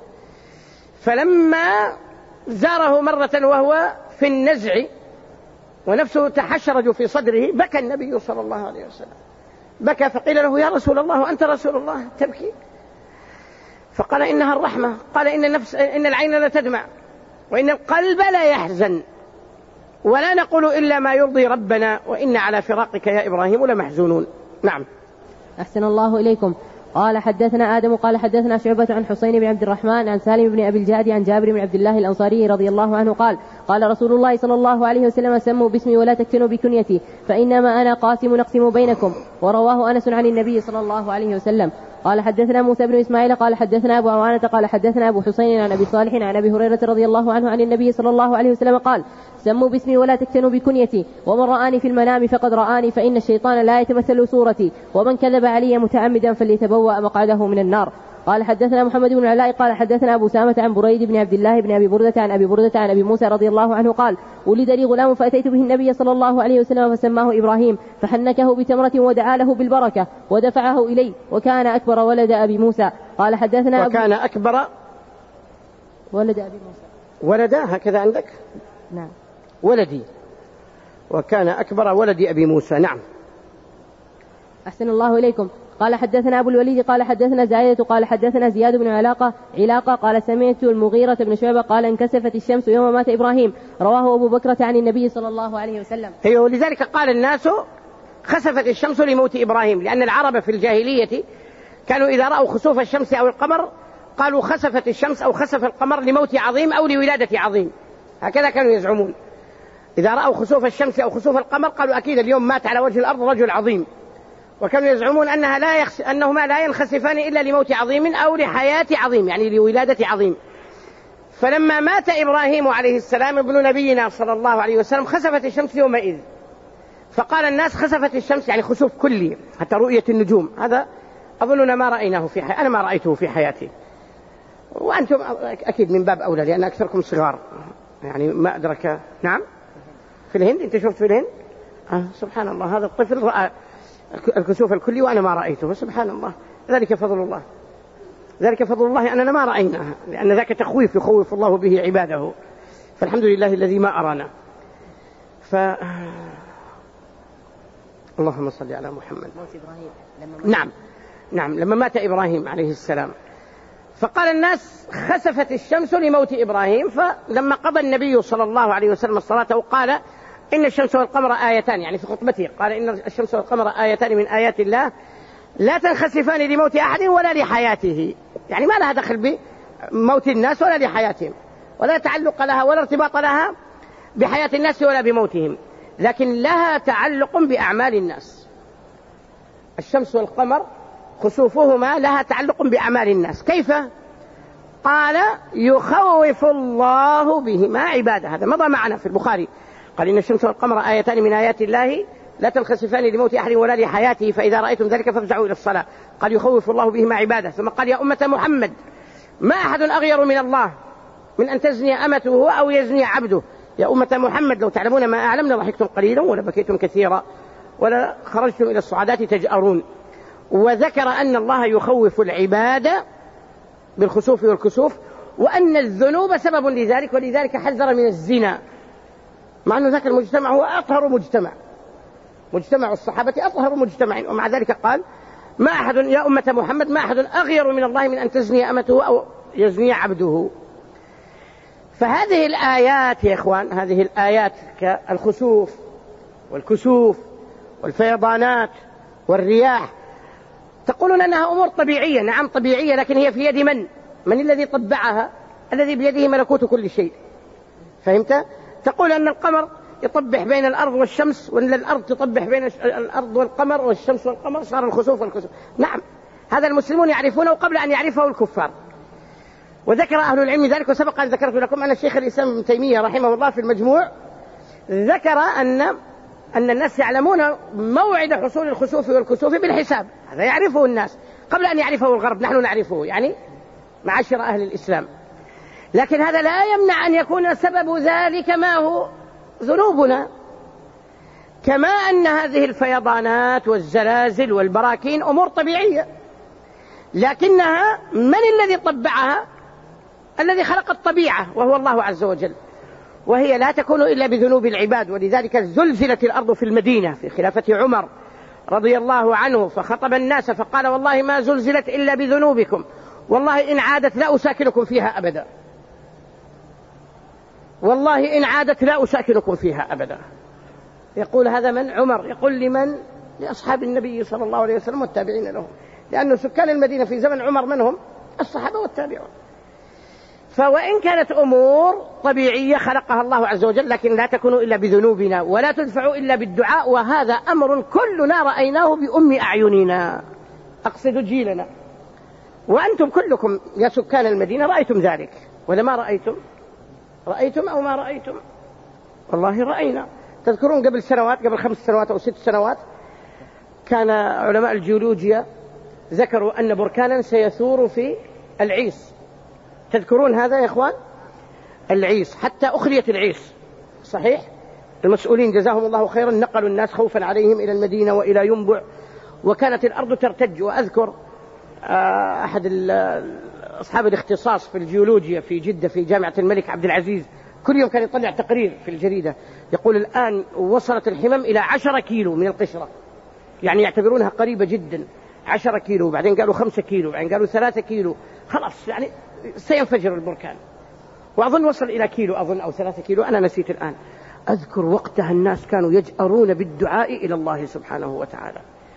A: فلما زاره مرة وهو في النزع ونفسه تحشرج في صدره بكى النبي صلى الله عليه وسلم، بكى فقيل له يا رسول الله وأنت رسول الله تبكي؟ فقال إنها الرحمة، قال إن, النفس إن العين لا تدمع وإن القلب لا يحزن ولا نقول إلا ما يرضي ربنا وإن على فراقك يا إبراهيم لمحزونون. نعم.
B: أحسن الله إليكم. قال حدثنا آدم قال حدثنا شعبة عن حسين بن عبد الرحمن عن سالم بن أبي الجعد عن جابر بن عبد الله الأنصاري رضي الله عنه قال قال رسول الله صلى الله عليه وسلم سموا باسمي ولا تكتنوا بكنيتي فإنما أنا قاسم نقسم بينكم. ورواه أنس عن النبي صلى الله عليه وسلم. قال حدثنا موسى بن إسماعيل قال حدثنا أبو عوانة قال حدثنا أبو حسين عن أبي صالح عن أبي هريرة رضي الله عنه عن النبي صلى الله عليه وسلم قال سموا باسمي ولا تكتنوا بكنيتي ومن رآني في المنام فقد رآني فإن الشيطان لا يتمثل صورتي ومن كذب علي متعمدا فليتبوأ مقعده من النار. قال حدثنا محمد بن علاء قال حدثنا أبو سامة عن بريد بن عبد الله بن أبي بردة عن أبي بردة عن أبي موسى رضي الله عنه قال ولد لي غلام فأتيت به النبي صلى الله عليه وسلم فسماه إبراهيم فحنكه بتمرة ودعا له بالبركة ودفعه إلي وكان أكبر ولد أبي موسى. قال حدثنا
A: وكان أكبر
B: ولد أبي موسى
A: ولد هكذا عندك؟
B: نعم
A: ولدي وكان أكبر ولد أبي موسى. نعم.
B: أحسن الله إليكم. قال حدثنا أبو الوليد قال حدثنا زايدة قال حدثنا زياد بن علاقة علاقة قال سمعت المغيرة بن شعبة قال انكسفت الشمس يوم مات إبراهيم. رواه أبو بكرة عن النبي صلى الله عليه وسلم.
A: هي ولذلك قال الناس خسفت الشمس لموت إبراهيم، لأن العرب في الجاهلية كانوا إذا رأوا خسوف الشمس أو القمر قالوا خسفت الشمس أو خسف القمر لموت عظيم أو لولادة عظيم، هكذا كانوا يزعمون. إذا رأوا خسوف الشمس أو خسوف القمر قالوا أكيد اليوم مات على وجه الأرض رجل عظيم، وكانوا يزعمون أنها لا يخس... أنهما لا ينخسفان إلا لموت عظيم أو لحياة عظيم يعني لولادة عظيم. فلما مات إبراهيم عليه السلام ابن نبينا صلى الله عليه وسلم خسفت الشمس يومئذ، فقال الناس خسفت الشمس يعني خسوف كلي حتى رؤية النجوم، هذا أظننا ما رأيناه في حي... أنا ما رأيته في حياتي، وأنتم أكيد من باب أولى لأن أكثركم صغار يعني ما أدرك. نعم في الهند، أنت شفت في الهند؟ آه سبحان الله، هذا الطفل رأى الكسوف الكلي وأنا ما رأيته، سبحان الله، ذلك فضل الله، ذلك فضل الله أننا ما رأيناها، لأن ذاك تخويف يخوف الله به عباده، فالحمد لله الذي ما أرانا. ف اللهم صل على محمد. نعم نعم لما مات إبراهيم عليه السلام فقال الناس خسفت الشمس لموت إبراهيم، فلما قضى النبي صلى الله عليه وسلم الصلاة وقال إن الشمس والقمر آيتان، يعني في خطبته قال إن الشمس والقمر آيتان من آيات الله لا تنخسفان لموت أحد ولا لحياته، يعني ما لها دخل بموت الناس ولا لحياتهم، ولا تعلق لها ولا ارتباط لها بحياة الناس ولا بموتهم، لكن لها تعلق بأعمال الناس. الشمس والقمر خسوفهما لها تعلق بأعمال الناس. كيف؟ قال يخوف الله بهما عباده، هذا مضى معنا في البخاري، قال إن الشمس والقمر آيتان من آيات الله لا تنخسفان لموت أحد ولا لحياته فإذا رأيتم ذلك فافزعوا إلى الصلاة. قال يخوف الله بهما عباده، ثم قال يا أمة محمد ما أحد أغير من الله من أن تزني أمته أو يزني عبده. يا أمة محمد لو تعلمون ما أعلم لضحكتم قليلا ولبكيتم كثيرا ولا خرجتم إلى الصعادات تجأرون. وذكر أن الله يخوف العباد بالخسوف والكسوف، وأن الذنوب سبب لذلك، ولذلك حذر من الزنا، مع أن ذاك المجتمع هو أطهر مجتمع، مجتمع الصحابة أطهر مجتمع، ومع ذلك قال ما أحد يا أمة محمد ما أحد أغير من الله من أن تزني أمته أو يزني عبده. فهذه الآيات يا إخوان، هذه الآيات كالخسوف والكسوف والفيضانات والرياح تقولون أنها أمور طبيعية. نعم طبيعية، لكن هي في يد من؟ من الذي طبعها؟ الذي بيده ملكوت كل شيء. فهمت؟ تقول أن القمر يطبح بين الأرض والشمس، وأن الأرض تطبح بين الأرض والقمر والشمس والقمر، صار الخسوف والكسوف. نعم هذا المسلمون يعرفونه قبل أن يعرفه الكفار، وذكر أهل العلم ذلك. وسبق أن ذكرت لكم أن الشيخ الإسلام ابن تيمية رحمه الله في المجموع ذكر أن أن الناس يعلمون موعد حصول الخسوف والكسوف بالحساب، هذا يعرفه الناس قبل أن يعرفه الغرب، نحن نعرفه يعني معاشر أهل الإسلام. لكن هذا لا يمنع أن يكون سبب ذلك ما هو ذنوبنا، كما أن هذه الفيضانات والزلازل والبراكين أمور طبيعية، لكنها من الذي طبعها؟ الذي خلق الطبيعة وهو الله عز وجل، وهي لا تكون إلا بذنوب العباد. ولذلك زلزلت الأرض في المدينة في خلافة عمر رضي الله عنه، فخطب الناس فقال: والله ما زلزلت إلا بذنوبكم، والله إن عادت لا أساكنكم فيها أبدا، والله إن عادت لا أساكنكم فيها أبدا. يقول هذا من؟ عمر. يقول لمن؟ لأصحاب النبي صلى الله عليه وسلم والتابعين لهم، لأن سكان المدينة في زمن عمر من هم؟ الصحابة والتابعون. فوإن كانت أمور طبيعية خلقها الله عز وجل، لكن لا تكون إلا بذنوبنا، ولا تدفع إلا بالدعاء، وهذا أمر كلنا رأيناه بأم أعيننا، أقصد جيلنا، وأنتم كلكم يا سكان المدينة رأيتم ذلك، ولا ما رأيتم؟ رأيتم أو ما رأيتم؟ والله رأينا. تذكرون قبل سنوات، قبل خمس سنوات أو ست سنوات، كان علماء الجيولوجيا ذكروا أن بركانا سيثور في العيس. تذكرون هذا يا إخوان؟ العيس، حتى أخليت العيس، صحيح؟ المسؤولين جزاهم الله خيرا نقلوا الناس خوفا عليهم إلى المدينة وإلى ينبع، وكانت الأرض ترتج. وأذكر أحد أصحاب الاختصاص في الجيولوجيا في جدة في جامعة الملك عبد العزيز كل يوم كان يطلع تقرير في الجريدة يقول الآن وصلت الحمم إلى عشرة كيلو من القشرة، يعني يعتبرونها قريبة جدا، عشرة كيلو، بعدين قالوا خمسة كيلو، بعدين قالوا ثلاثة كيلو، خلاص يعني سينفجر البركان. وأظن وصل إلى كيلو أظن أو ثلاثة كيلو، أنا نسيت الآن. أذكر وقتها الناس كانوا يجأرون بالدعاء إلى الله سبحانه وتعالى.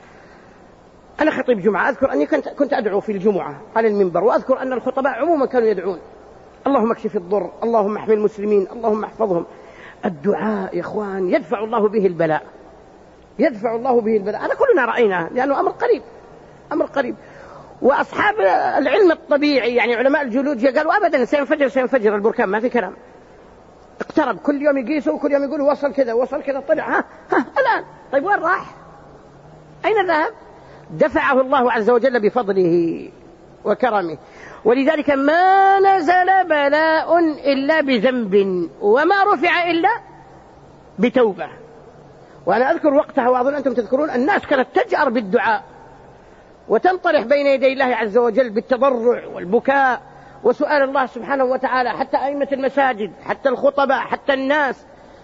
A: أنا خطيب جمعة، أذكر أني كنت كنت أدعو في الجمعة على المنبر، وأذكر أن الخطباء عموما كانوا يدعون: اللهم اكشف الضر، اللهم احمي المسلمين، اللهم احفظهم. الدعاء يا إخوان يدفع الله به البلاء، يدفع الله به البلاء. هذا كلنا رأيناه لأنه أمر قريب، أمر قريب. وأصحاب العلم الطبيعي يعني علماء الجيولوجيا قالوا أبدا سينفجر سينفجر البركان، ما في كلام. اقترب، كل يوم يقيسوا، كل يوم يقولوا وصل كذا وصل كذا، طلع ها ها الآن. طيب وين راح؟ أين ذهب؟ دفعه الله عز وجل بفضله وكرمه. ولذلك ما نزل بلاء إلا بذنب، وما رفع إلا بتوبة. وأنا أذكر وقتها، وأظن أنتم تذكرون، الناس كانت تجأر بالدعاء وتنطرح بين يدي الله عز وجل بالتضرع والبكاء وسؤال الله سبحانه وتعالى، حتى أئمة المساجد، حتى الخطباء، حتى الناس.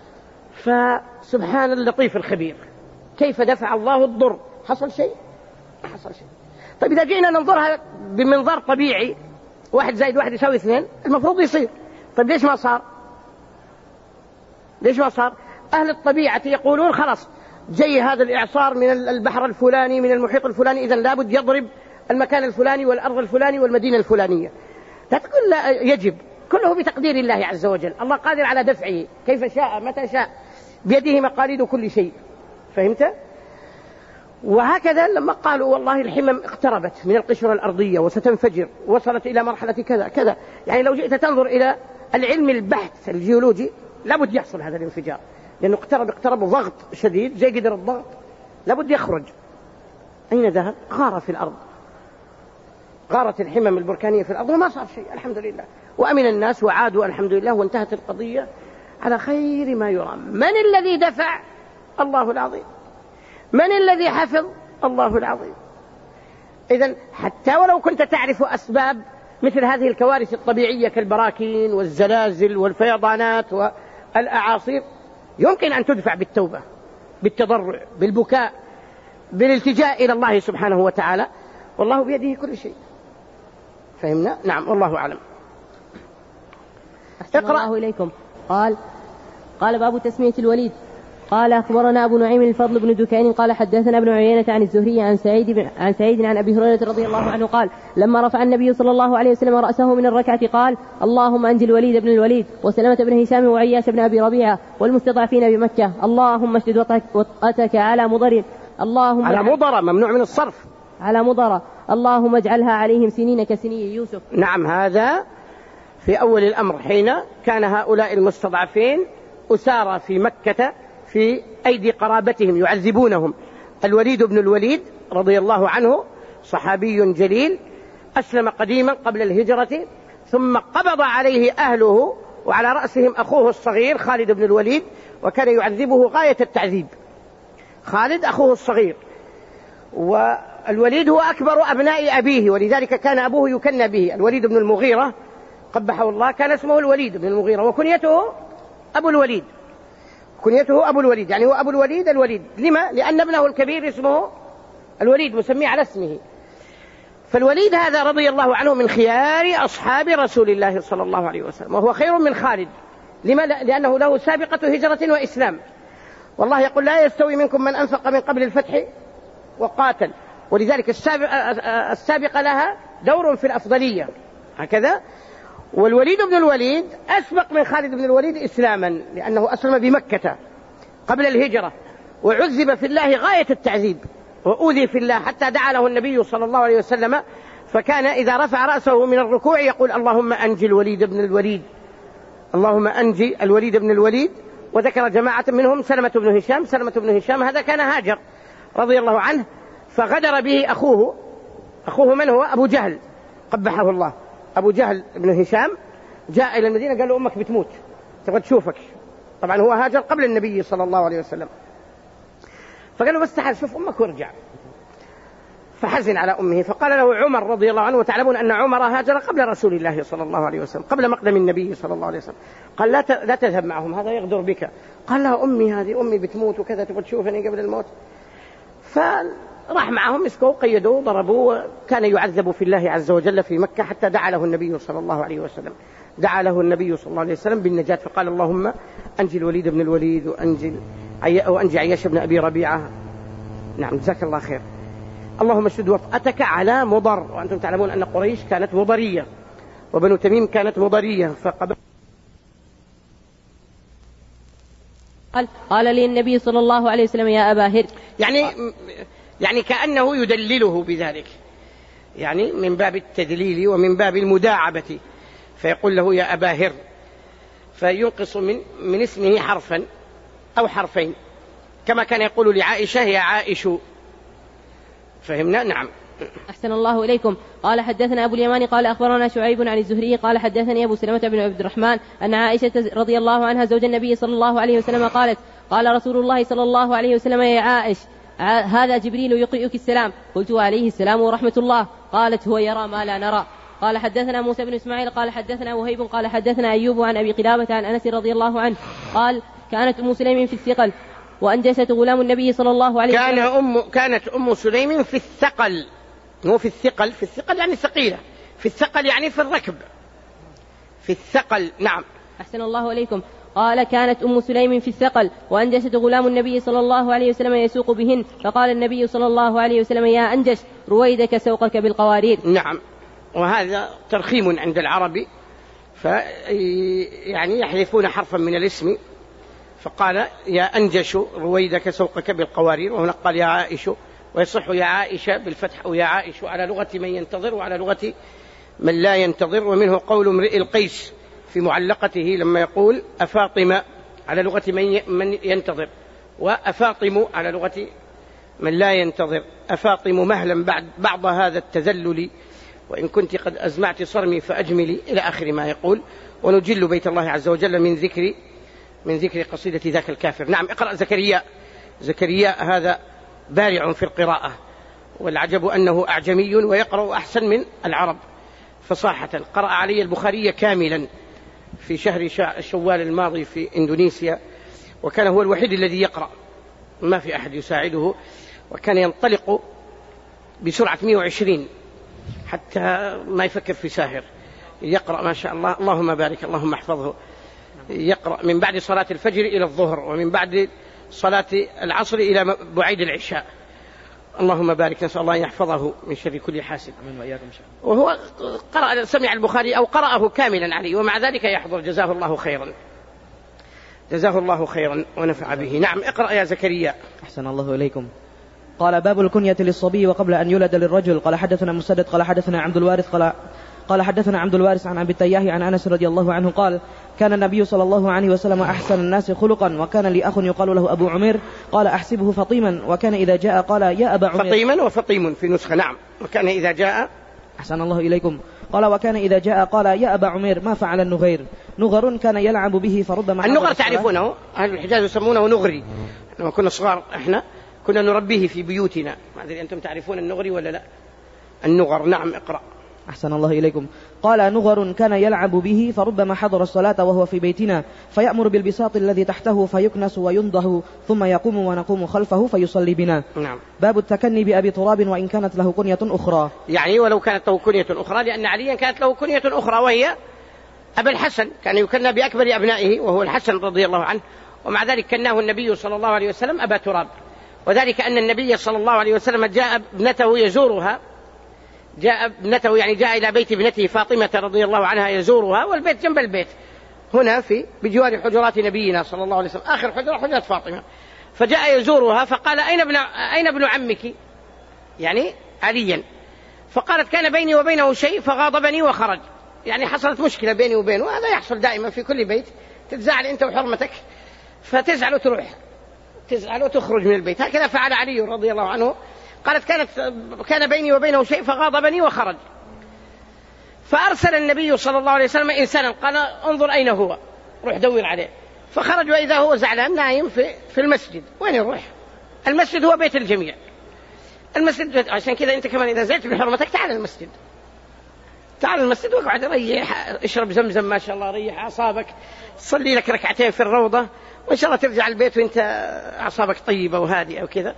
A: فسبحان اللطيف الخبير، كيف دفع الله الضر؟ حصل شيء؟ حصل شيء. طيب إذا جئنا ننظرها بمنظار طبيعي، واحد زائد واحد يساوي اثنين، المفروض يصير. طيب ليش ما صار؟ ليش ما صار؟ أهل الطبيعة يقولون خلاص جاي هذا الإعصار من البحر الفلاني من المحيط الفلاني، إذن لابد يضرب المكان الفلاني والأرض الفلاني والمدينة الفلانية. لا تقول لا، يجب، كله بتقدير الله عز وجل. الله قادر على دفعه كيف شاء متى شاء، بيده مقاليد كل شيء. فهمت؟ وهكذا لما قالوا والله الحمم اقتربت من القشرة الأرضية وستنفجر، وصلت إلى مرحلة كذا كذا، يعني لو جئت تنظر إلى العلم البحث الجيولوجي لابد يحصل هذا الانفجار، لأنه اقترب اقترب ضغط شديد زي قدر الضغط، لابد يخرج. أين ذهب؟ غار في الأرض، غارت الحمم البركانية في الأرض وما صار شيء الحمد لله، وأمن الناس وعادوا الحمد لله، وانتهت القضية على خير ما يرام. من الذي دفع؟ الله العظيم. من الذي حفظ؟ الله العظيم. إذن حتى ولو كنت تعرف أسباب مثل هذه الكوارث الطبيعية كالبراكين والزلازل والفيضانات والأعاصير، يمكن أن تدفع بالتوبة، بالتضرع، بالبكاء، بالالتجاء إلى الله سبحانه وتعالى، والله بيده كل شيء. فهمنا؟ نعم، والله أعلم.
B: أحسن الله إليكم. قال قال باب تسمية الوليد. قال أخبرنا أبو نعيم الفضل بن دكين قال حدثنا ابن عيينة عن الزهري عن سعيد بن عن سعيد عن أبي هريرة رضي الله عنه قال لما رفع النبي صلى الله عليه وسلم رأسه من الركعة قال اللهم أنجِ الوليد بن الوليد وسلمة بن هشام وعياش بن أبي ربيعة والمستضعفين بمكة اللهم اشدد وطأتك على مضر اللهم
A: على مضر ممنوع من الصرف
B: على مضر اللهم اجعلها عليهم سنين كسني يوسف.
A: نعم، هذا في أول الأمر حين كان هؤلاء المستضعفين أسارى في مكة في أيدي قرابتهم يعذبونهم. الوليد بن الوليد رضي الله عنه صحابي جليل أسلم قديما قبل الهجرة، ثم قبض عليه أهله وعلى رأسهم أخوه الصغير خالد بن الوليد، وكان يعذبه غاية التعذيب. خالد أخوه الصغير، والوليد هو أكبر أبناء أبيه، ولذلك كان أبوه يكنى به. الوليد بن المغيرة قبحه الله كان اسمه الوليد بن المغيرة، وكنيته أبو الوليد، كنيته أبو الوليد، يعني هو أبو الوليد الوليد. لما؟ لأن ابنه الكبير اسمه الوليد مسميه على اسمه. فالوليد هذا رضي الله عنه من خيار أصحاب رسول الله صلى الله عليه وسلم، وهو خير من خالد. لما؟ لأنه له سابقة هجرة وإسلام، والله يقول لا يستوي منكم من أنفق من قبل الفتح وقاتل، ولذلك السابقة لها دور في الأفضلية هكذا. والوليد بن الوليد أسبق من خالد بن الوليد إسلاما، لأنه أسلم بمكة قبل الهجرة، وعذب في الله غاية التعذيب، وأوذي في الله حتى دعا له النبي صلى الله عليه وسلم، فكان إذا رفع رأسه من الركوع يقول اللهم أنجِ الوليد بن الوليد، اللهم أنجِ الوليد بن الوليد. وذكر جماعة منهم سلمة بن هشام. سلمة بن هشام هذا كان هاجر رضي الله عنه، فغدر به أخوه. أخوه من هو؟ أبو جهل قبحه الله. أبو جهل بن هشام جاء إلى المدينة قال له أمك بتموت تبغى تشوفك. طبعا هو هاجر قبل النبي صلى الله عليه وسلم، فقال له بس تعال شوف أمك وارجع. فحزن على أمه، فقال له عمر رضي الله عنه، وتعلمون أن عمر هاجر قبل رسول الله صلى الله عليه وسلم، قبل مقدم النبي صلى الله عليه وسلم. قال لا لا تذهب معهم، هذا يغدر بك. قال له أمي هذه أمي بتموت وكذا تبغى تشوفني قبل الموت. فراح معهم، مسكوه قيدوه ضربوه، كان يعذب في الله عز وجل في مكة حتى دعا له النبي صلى الله عليه وسلم. دعا له النبي صلى الله عليه وسلم بالنجاة، فقال اللهم أنجِ الوليد بن الوليد وأنجِ وأنجِ عياش بن أبي ربيعة. نعم جزاك الله خير. اللهم اشدد وطأتك على مضر، وأنتم تعلمون أن قريش كانت مضرية وبنو تميم كانت مضرية. فقبل
B: قال, قال لي النبي صلى الله عليه وسلم يا أبا هر،
A: يعني يعني كأنه يدلله بذلك، يعني من باب التدليل ومن باب المداعبة، فيقول له يا أبا هر، فينقص من, من اسمه حرفا أو حرفين، كما كان يقول لعائشة يا عائش. فهمنا؟ نعم.
B: أحسن الله إليكم. قال حدثنا أبو اليمان قال أخبرنا شعيب عن الزهري قال حدثني أبو سلمة بن عبد الرحمن أن عائشة رضي الله عنها زوج النبي صلى الله عليه وسلم قالت قال رسول الله صلى الله عليه وسلم يا عائش هذا جبريل يقرئك السلام. قلت عليه السلام ورحمة الله. قالت هو يرى ما لا نرى. قال حدثنا موسى بن إسماعيل قال حدثنا وهيب قال حدثنا أيوب عن أبي قلابة عن أنس رضي الله عنه قال كانت أم سليم في الثقل وأنجست غلام النبي صلى الله عليه وسلم.
A: كان أم كانت أم سليم في الثقل، مو في الثقل، في الثقل يعني ثقيلة، في الثقل يعني في الركب، في الثقل. نعم.
B: أحسن الله إليكم. قال كانت أم سليم في الثقل وأنجست غلام النبي صلى الله عليه وسلم يسوق بهن، فقال النبي صلى الله عليه وسلم يا أنجش رويدك سوقك بالقوارير.
A: نعم. وهذا ترخيم عند العرب، في يعني يحذفون حرفا من الاسم، فقال يا أنجش رويدك سوقك بالقوارير، وهنا قال يا عائش، ويصح يا عائشة بالفتح أو يا عائش على لغة من ينتظر وعلى لغة من لا ينتظر. ومنه قول امرئ القيس في معلقته لما يقول أفاطمة على لغة من ينتظر، وأفاطم على لغة من لا ينتظر. أفاطم مهلا بعد بعض هذا التذلل، وإن كنت قد أزمعت صرمي فأجملي، إلى آخر ما يقول. ونجل بيت الله عز وجل من ذكر من ذكر قصيدة ذاك الكافر. نعم. اقرأ زكريا. زكريا هذا بارع في القراءة، والعجب أنه أعجمي ويقرأ أحسن من العرب فصاحة. قرأ علي البخاري كاملا في شهر شوال الماضي في إندونيسيا، وكان هو الوحيد الذي يقرأ، ما في أحد يساعده، وكان ينطلق بسرعة مئة وعشرين حتى ما يفكر في ساهر، يقرأ ما شاء الله، اللهم بارك، اللهم احفظه. يقرأ من بعد صلاة الفجر إلى الظهر، ومن بعد صلاة العصر إلى بعيد العشاء. اللهم بارك، نسأل الله أن يحفظه من شر كل حاسد. وهو قرأ سمع البخاري أو قرأه كاملا عليه ومع ذلك يحضر، جزاه الله خيرا، جزاه الله خيرا ونفع به. نعم اقرأ يا زكريا.
C: أحسن الله إليكم. قال باب الكنية للصبي وقبل أن يولد للرجل. قال حدثنا مسدد قال حدثنا عبد الوارث قال قال حدثنا عبد الوارث عن أبي التياح عن أنس رضي الله عنه قال كان النبي صلى الله عليه وسلم أحسن الناس خلقا وكان لي أخ يقال له أبو عمير قال أحسبه فطيما وكان إذا جاء قال يا أبا عمير.
A: فطيما وفطيم في نسخة. نعم. وكان إذا جاء.
C: أحسن الله إليكم. قال وكان إذا جاء قال يا أبا عمير ما فعل النغير. نغر كان يلعب به فربما.
A: النغر تعرفونه، أهل الحجاز يسمونه نغري. لما كنا صغار إحنا كنا نربيه في بيوتنا. ما أدري أنتم تعرفون النغري ولا لا؟ النغر. نعم اقرأ.
C: أحسن الله إليكم. قال نغر كان يلعب به فربما حضر الصلاة وهو في بيتنا فيأمر بالبساط الذي تحته فيكنس وينضه ثم يقوم ونقوم خلفه فيصلي بنا.
A: نعم.
C: باب التكني بأبي تراب وإن كانت له كنية أخرى.
A: يعني ولو كانت له كنية أخرى، لأن عليا كانت له كنية أخرى وهي أبا الحسن، كان يكنى بأكبر أبنائه وهو الحسن رضي الله عنه، ومع ذلك كناه النبي صلى الله عليه وسلم أبا تراب، وذلك أن النبي صلى الله عليه وسلم جاء ابنته يزورها، جاء ابنته يعني جاء إلى بيت ابنته فاطمة رضي الله عنها يزورها، والبيت جنب البيت هنا في بجوار حجرات نبينا صلى الله عليه وسلم، آخر حجرة حجرة فاطمة، فجاء يزورها فقال أين ابن, أين ابن عمك يعني عليا؟ فقالت كان بيني وبينه شيء فغاضبني وخرج. يعني حصلت مشكلة بيني وبينه، وهذا يحصل دائما في كل بيت، تتزعل أنت وحرمتك فتزعل وتروح، تزعل وتخرج من البيت. هكذا فعل علي رضي الله عنه. قالت كانت كان بيني وبينه شيء فغاضبني وخرج. فأرسل النبي صلى الله عليه وسلم إنسانا قال انظر أين هو، روح دور عليه. فخرج وإذا هو زعلان نايم في, في المسجد. وين يروح؟ المسجد هو بيت الجميع، المسجد. عشان كذا أنت كمان إذا زعلت بحرمتك تعال المسجد، تعال المسجد واقعد ريح، اشرب زمزم ما شاء الله، ريح أعصابك، صلي لك ركعتين في الروضة، وإن شاء الله ترجع البيت وإنت أعصابك طيبة وهادئة وكذا،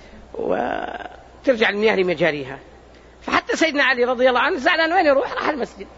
A: وترجع المياه لمجاريها. فحتى سيدنا علي رضي الله عنه زعلان وين يروح؟ راح المسجد،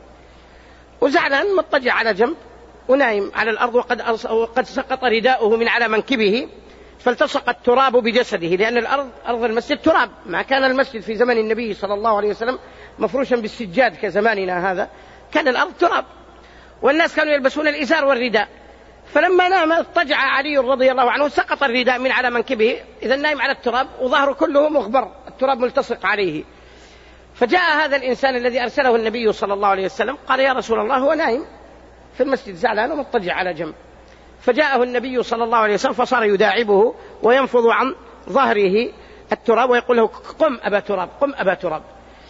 A: وزعلان مضطجع على جنب ونايم على الأرض، وقد وقد سقط رداؤه من على منكبه فالتصق التراب بجسده، لأن الأرض أرض المسجد تراب، ما كان المسجد في زمن النبي صلى الله عليه وسلم مفروشا بالسجاد كزماننا هذا، كان الأرض تراب، والناس كانوا يلبسون الإزار والرداء. فلما نام اضطجع علي رضي الله عنه سقط الرداء من على منكبه، إذا نايم على التراب وظهره كله مغبر، التراب ملتصق عليه. فجاء هذا الإنسان الذي أرسله النبي صلى الله عليه وسلم قال يا رسول الله هو نايم في المسجد زعلان ومضطجع على جنب. فجاءه النبي صلى الله عليه وسلم فصار يداعبه وينفض عن ظهره التراب ويقول له قم أبا تراب، قم أبا تراب.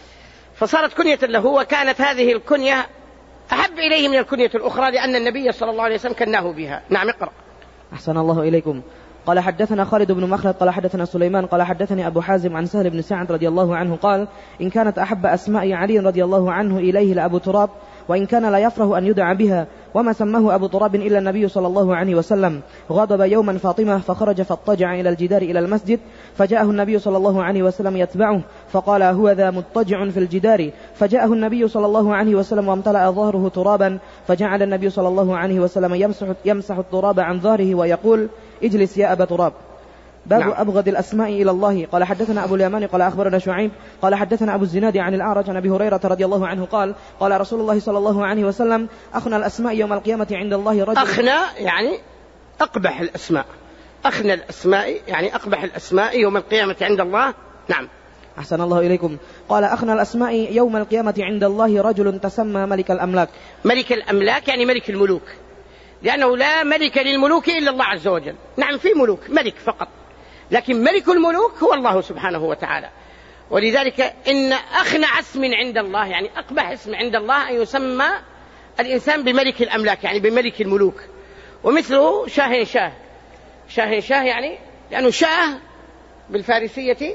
A: فصارت كنية له، وكانت هذه الكنية أحب إليه من الكنية الأخرى لأن النبي صلى الله عليه وسلم كناه بها. نعم اقرأ.
C: أحسن الله إليكم. قال حدثنا خالد بن مخلد قال حدثنا سليمان قال حدثني أبو حازم عن سهل بن سعد رضي الله عنه قال إن كانت أحب أسماء علي رضي الله عنه إليه لأبو تراب، وإن كان لا يفره أن يدعى بها، وما سماه أبو تراب إلا النبي صلى الله عليه وسلم. غضب يوما فاطمة فخرج فاضطجع إلى الجدار إلى المسجد، فجاءه النبي صلى الله عليه وسلم يتبعه فقال هو ذا مضطجع في الجدار، فجاءه النبي صلى الله عليه وسلم وامتلأ ظهره ترابا، فجعل النبي صلى الله عليه وسلم يمسح, يمسح التراب عن ظهره ويقول اجلس يا أبا تراب. باب نعم. أبغض الأسماء إلى الله. قال حدثنا أبو اليمان قال أخبرنا شعيب قال حدثنا أبو الزناد عن الأعرج عن أبي هريرة رضي الله عنه قال قال رسول الله صلى الله عليه وسلم أخنى الأسماء يوم القيامة عند الله رجل.
A: أخنى يعني أقبح الأسماء، أخنى الأسماء يعني أقبح الأسماء يوم القيامة عند الله. نعم.
C: أحسن الله إليكم. قال أخنى الأسماء يوم القيامة عند الله رجل تسمى ملك الأملاك.
A: ملك الأملاك يعني ملك الملوك، لأنه لا ملك للملوك إلا الله عز وجل. نعم في ملوك ملك فقط، لكن ملك الملوك هو الله سبحانه وتعالى. ولذلك إن أخنى اسم عند الله يعني أقبح اسم عند الله أن يسمى الإنسان بملك الأملاك يعني بملك الملوك. ومثله شاه شاه، شاه شاه يعني لأنه شاه بالفارسية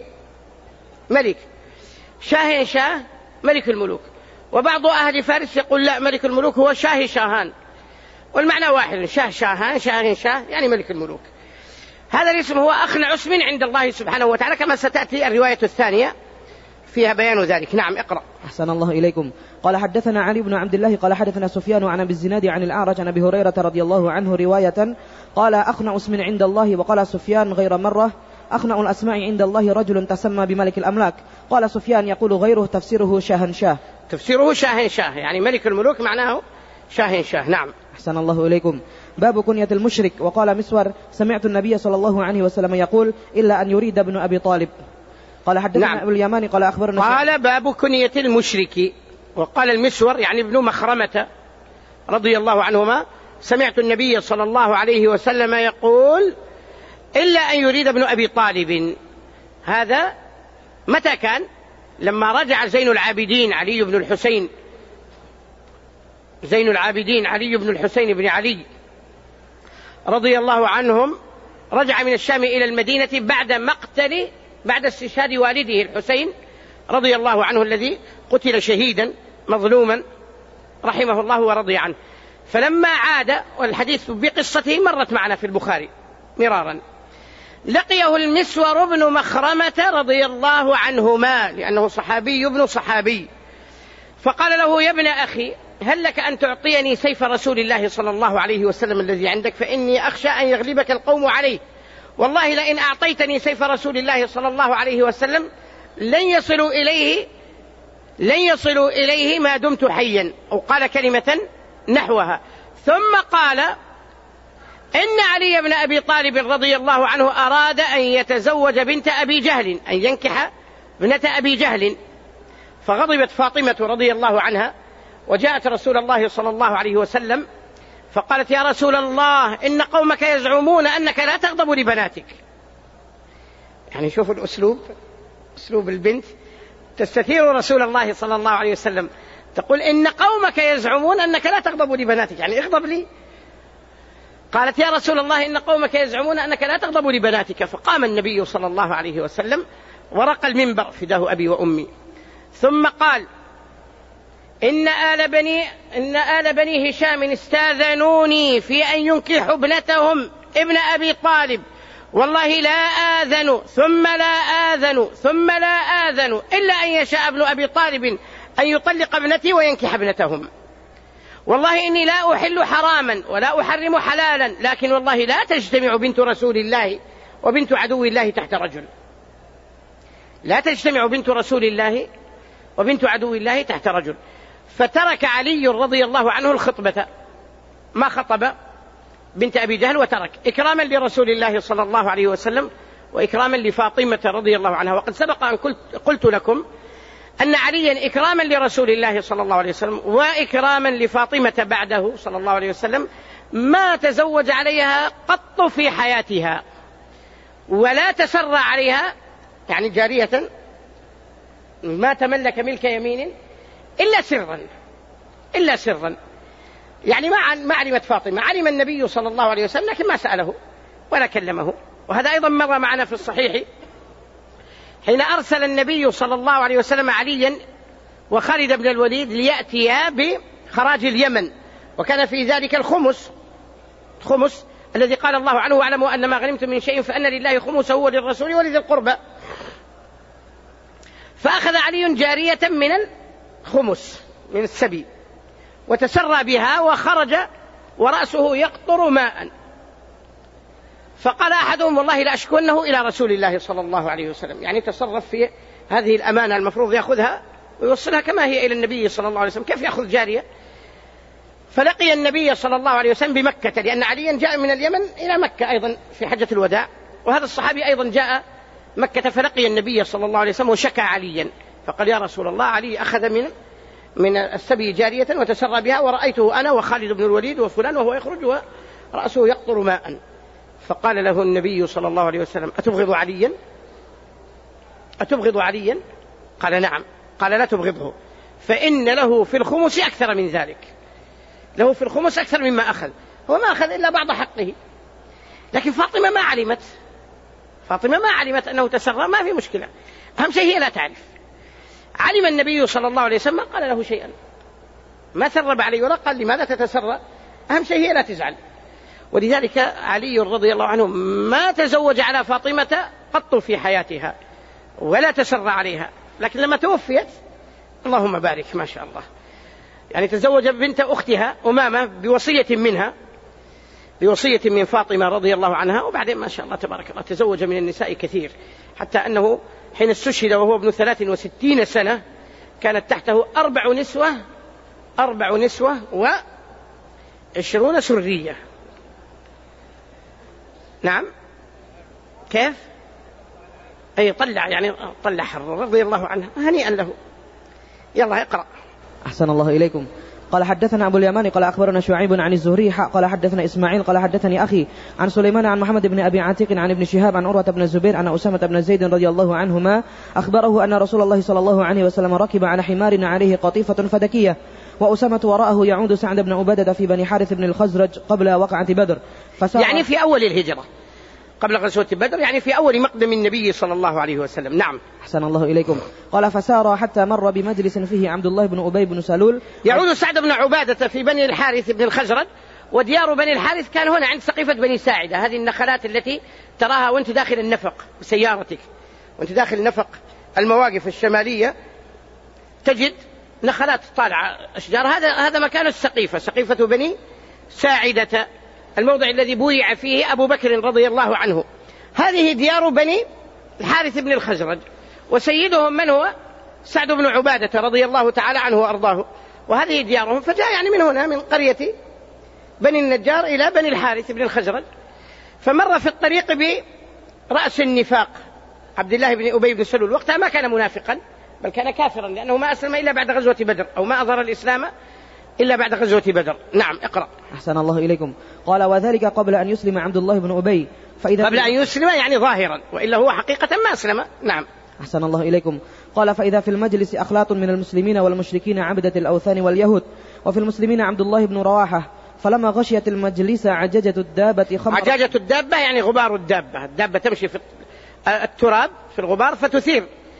A: ملك، شاه شاه ملك الملوك. وبعض أهل فارس يقول لا ملك الملوك هو شاه شاهان، والمعنى واحد، شاه شاهان شاه شاه يعني ملك الملوك. هذا الاسم هو أخنع اسم عند الله سبحانه وتعالى، كما ستأتي الرواية الثانية فيها بيان ذلك. نعم اقرأ.
C: أحسن الله إليكم. قال حدثنا علي بن عبد الله قال حدثنا سفيان عن أبي الزناد عن الأعرج عن أبي هريرة رضي الله عنه رواية قال أخنع اسم عند الله. وقال سفيان غير مرة أخنع الأسماء عند الله رجل تسمى بملك الأملاك. قال سفيان يقول غيره تفسيره شاهنشاه.
A: تفسيره شاهنشاه يعني ملك الملوك معناه شاهنشاه. نعم.
C: أحسن الله إليكم. باب كنية المشرك. وقال مسور سمعت النبي صلى الله عليه وسلم يقول إلا أن يريد ابن أبي طالب. قال حدثنا نعم. أبو اليماني قال أخبرنا
A: قال باب كنية المشرك. وقال المسور يعني ابن مخرمة رضي الله عنهما سمعت النبي صلى الله عليه وسلم يقول إلا أن يريد ابن أبي طالب. هذا متى كان؟ لما رجع زين العابدين علي بن الحسين زين العابدين علي بن الحسين بن علي رضي الله عنهم رجع من الشام إلى المدينة بعد مقتل بعد استشهاد والده الحسين رضي الله عنه الذي قتل شهيدا مظلوما رحمه الله ورضي عنه. فلما عاد والحديث بقصته مرت معنا في البخاري مرارا لقيه المسور بن مخرمة رضي الله عنهما لأنه صحابي ابن صحابي فقال له يا ابن أخي هل لك أن تعطيني سيف رسول الله صلى الله عليه وسلم الذي عندك فإني أخشى أن يغلبك القوم عليه والله لئن أعطيتني سيف رسول الله صلى الله عليه وسلم لن يصلوا إليه لن يصلوا إليه ما دمت حيا أو قال كلمة نحوها. ثم قال إن علي بن أبي طالب رضي الله عنه أراد أن يتزوج بنت أبي جهل أن ينكح ابنة أبي جهل فغضبت فاطمة رضي الله عنها وجاءت رسول الله صلى الله عليه وسلم فقالت يا رسول الله إن قومك يزعمون أنك لا تغضب لبناتك. يعني شوف الأسلوب أسلوب البنت تستثير رسول الله صلى الله عليه وسلم تقول إن قومك يزعمون أنك لا تغضب لبناتك يعني اغضب لي. قالت يا رسول الله إن قومك يزعمون أنك لا تغضب لبناتك. فقام النبي صلى الله عليه وسلم ورق المنبر فداه أبي وأمي ثم قال إن آل بني, إن آل بني هشام استاذنوني في أن ينكحوا ابنتهم ابن أبي طالب والله لا آذن ثم لا آذن ثم لا آذن إلا أن يشاء ابن أبي طالب أن يطلق ابنتي وينكح ابنتهم والله إني لا أحل حراما ولا أحرم حلالا لكن والله لا تجتمع بنت رسول الله وبنت عدو الله تحت رجل. لا تجتمع بنت رسول الله وبنت عدو الله تحت رجل. فترك علي رضي الله عنه الخطبة ما خطب بنت أبي جهل وترك إكراما لرسول الله صلى الله عليه وسلم وإكراما لفاطمة رضي الله عنها. وقد سبق أن قلت, قلت لكم أن عليا إكراما لرسول الله صلى الله عليه وسلم وإكراما لفاطمة بعده صلى الله عليه وسلم ما تزوج عليها قط في حياتها ولا تسرى عليها يعني جارية ما تملك ملك يمين إلا سرا إلا سرا يعني ما علمت فاطمة. علم النبي صلى الله عليه وسلم لكن ما سأله ولا كلمه. وهذا أيضا مر معنا في الصحيح حين أرسل النبي صلى الله عليه وسلم عليا وخالد بن الوليد ليأتيا بخراج اليمن وكان في ذلك الخمس خمس الذي قال الله عنه واعلموا أن ما غنمتم من شيء فأن لله خمسه وللرسول ولذي القربى. فأخذ علي جارية من الخمس من السبي وتسرى بها وخرج ورأسه يقطر ماء. فقال أحدهم والله لا أشكونه إلى رسول الله صلى الله عليه وسلم يعني تصرف في هذه الأمانة المفروض يأخذها ويوصلها كما هي إلى النبي صلى الله عليه وسلم كيف يأخذ جارية. فلقي النبي صلى الله عليه وسلم بمكة لأن عليا جاء من اليمن إلى مكة أيضا في حجة الوداع وهذا الصحابي أيضا جاء مكة فلقي النبي صلى الله عليه وسلم وشكى عليا فقال يا رسول الله علي أخذ من من السبي جارية وتسرى بها ورأيته أنا وخالد بن الوليد وفلان وهو يخرج ورأسه يقطر ماء. فقال له النبي صلى الله عليه وسلم أتبغض عليا أتبغض عليا قال نعم. قال لا تبغضه فإن له في الخمس أكثر من ذلك له في الخمس أكثر مما أخذ هو ما أخذ إلا بعض حقه. لكن فاطمة ما علمت فاطمة ما علمت أنه تسرى ما في مشكلة أهم شيء هي لا تعرف. علم النبي صلى الله عليه وسلم قال له شيئا ما ثرب عليه ولا قال لماذا تتسرى أهم شيء هي لا تزعل. ولذلك علي رضي الله عنه ما تزوج على فاطمة قط في حياتها ولا تسرى عليها لكن لما توفيت اللهم بارك ما شاء الله، يعني تزوج بنت أختها أمامة بوصية منها، بوصية من فاطمة رضي الله عنها، وبعدين ما شاء الله تبارك الله تزوج من النساء كثير، حتى أنه حين استشهد وهو ابن ثلاث وستين سنة كانت تحته أربع نسوة أربع نسوة وعشرون سرية. نعم كيف؟ أي طلع يعني طلع حر رضي الله عنه، هنيئا له. يلا اقرأ.
C: أحسن الله إليكم. قال حدثنا أبو اليمان قال أخبرنا شعيب عن الزهري قال حدثنا إسماعيل قال حدثني أخي عن سليمان عن محمد بن أبي عتيق عن ابن شهاب عن عروة بن الزبير عن أسامة بن زيد رضي الله عنهما أخبره أن رسول الله صلى الله عليه وسلم ركب على حمار عليه قطيفة فدكية، وأسامة وراءه يعود سعد بن عبادة في بني حارث بن الخزرج قبل وقعة بدر،
A: يعني في أول الهجرة قبل غزوة بدر، يعني في أول مقدم النبي صلى الله عليه وسلم. نعم.
C: أحسن الله إليكم. قال فسار حتى مر بمجلس فيه عبد الله بن أبي بن سلول.
A: يعود سعد بن عبادة في بني الحارث بن الخزرج، وديار بني الحارث كان هنا عند سقيفة بني ساعدة، هذه النخلات التي تراها وانت داخل النفق بسيارتك، وانت داخل نفق المواقف الشمالية تجد نخلات طالعة أشجار، هذا هذا مكان السقيفة، سقيفة بني ساعدة، الموضع الذي بويع فيه أبو بكر رضي الله عنه. هذه ديار بني الحارث بن الخزرج، وسيدهم من هو؟ سعد بن عبادة رضي الله تعالى عنه وأرضاه، وهذه ديارهم. فجاء يعني من هنا من قرية بني النجار إلى بني الحارث بن الخزرج، فمر في الطريق برأس النفاق عبد الله بن أبي بن سلول. وقتها ما كان منافقا بل كان كافرا، لأنه ما أسلم إلا بعد غزوة بدر، أو ما أظهر الإسلام إلا بعد غزوة بدر. نعم اقرأ.
C: أحسن الله إليكم. قال وذلك قبل أن يسلم عبد الله بن أبي،
A: فإذا قبل أن يسلم يعني ظاهرا، وإلا هو حقيقة ما أسلم. نعم.
C: أحسن الله إليكم. قال فإذا في المجلس أخلاط من المسلمين والمشركين عبدة الأوثان واليهود، وفي المسلمين عبد الله بن رواحة، فلما غشيت المجلس عجاجة الدابة خمر.
A: عجاجة الدابة يعني غبار الدابة، الدابة تمشي في التراب في الغبار فتثير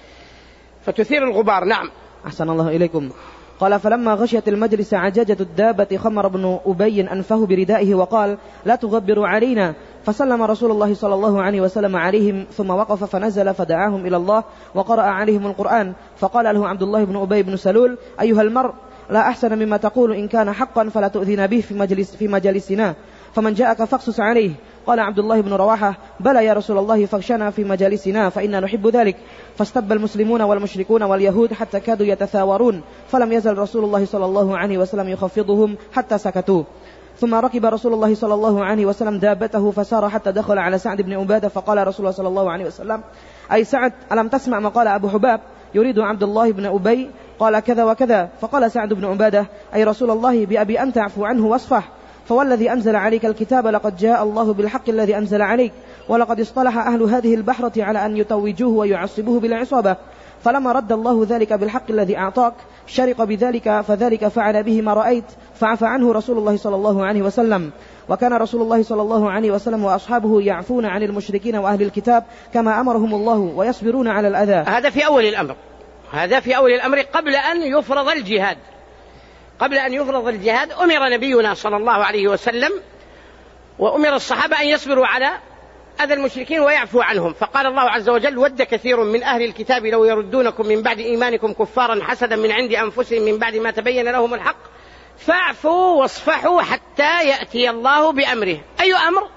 A: فتثير الغبار. نعم.
C: أحسن الله إليكم. قال فلما غشيت المجلس عجاجة الدابة خمر بن أبي أنفه بردائه وقال لا تغبروا علينا، فسلم رسول الله صلى الله عليه وسلم عليهم ثم وقف فنزل فدعاهم إلى الله وقرأ عليهم القرآن، فقال له عبد الله بن أبي بن سلول أيها المرء لا أحسن مما تقول، إن كان حقا فلا تؤذينا به في, مجلس في مجالسنا، فمن جاءك فاقصص عليه. قال عبد الله بن رواحة بلى يا رسول الله فاغشنا في مجالسنا فإنا نحب ذلك. فاستب المسلمون والمشركون واليهود حتى كادوا يتثاورون، فلم يزل رسول الله صلى الله عليه وسلم يخفضهم حتى سكتوا. ثم ركب رسول الله صلى الله عليه وسلم دابته فسار حتى دخل على سعد بن عبادة، فقال رسول الله صلى الله عليه وسلم أي سعد ألم تسمع ما قال أبو حباب يريد عبد الله بن أبي؟ قال كذا وكذا. فقال سعد بن عبادة أي رسول الله بأبي أنت اعفو عنه واصفح، فوالذي أنزل عليك الكتاب لقد جاء الله بالحق الذي أنزل عليك، ولقد اصطلح أهل هذه البحرة على أن يتوجوه ويعصبوه بالعصابة، فلما رد الله ذلك بالحق الذي أعطاك شرق بذلك، فذلك فعل به ما رأيت، فعفى عنه رسول الله صلى الله عليه وسلم. وكان رسول الله صلى الله عليه وسلم وأصحابه يعفون عن المشركين وأهل الكتاب كما أمرهم الله ويصبرون على الأذى.
A: هذا في أول الأمر، هذا في أول الأمر قبل أن يفرض الجهاد. قبل أن يفرض الجهاد أمر نبينا صلى الله عليه وسلم وأمر الصحابة أن يصبروا على أذى المشركين ويعفو عنهم، فقال الله عز وجل ود كثير من أهل الكتاب لو يردونكم من بعد إيمانكم كفارا حسدا من عند أنفسهم من بعد ما تبين لهم الحق فاعفوا واصفحوا حتى يأتي الله بأمره. أي أمر؟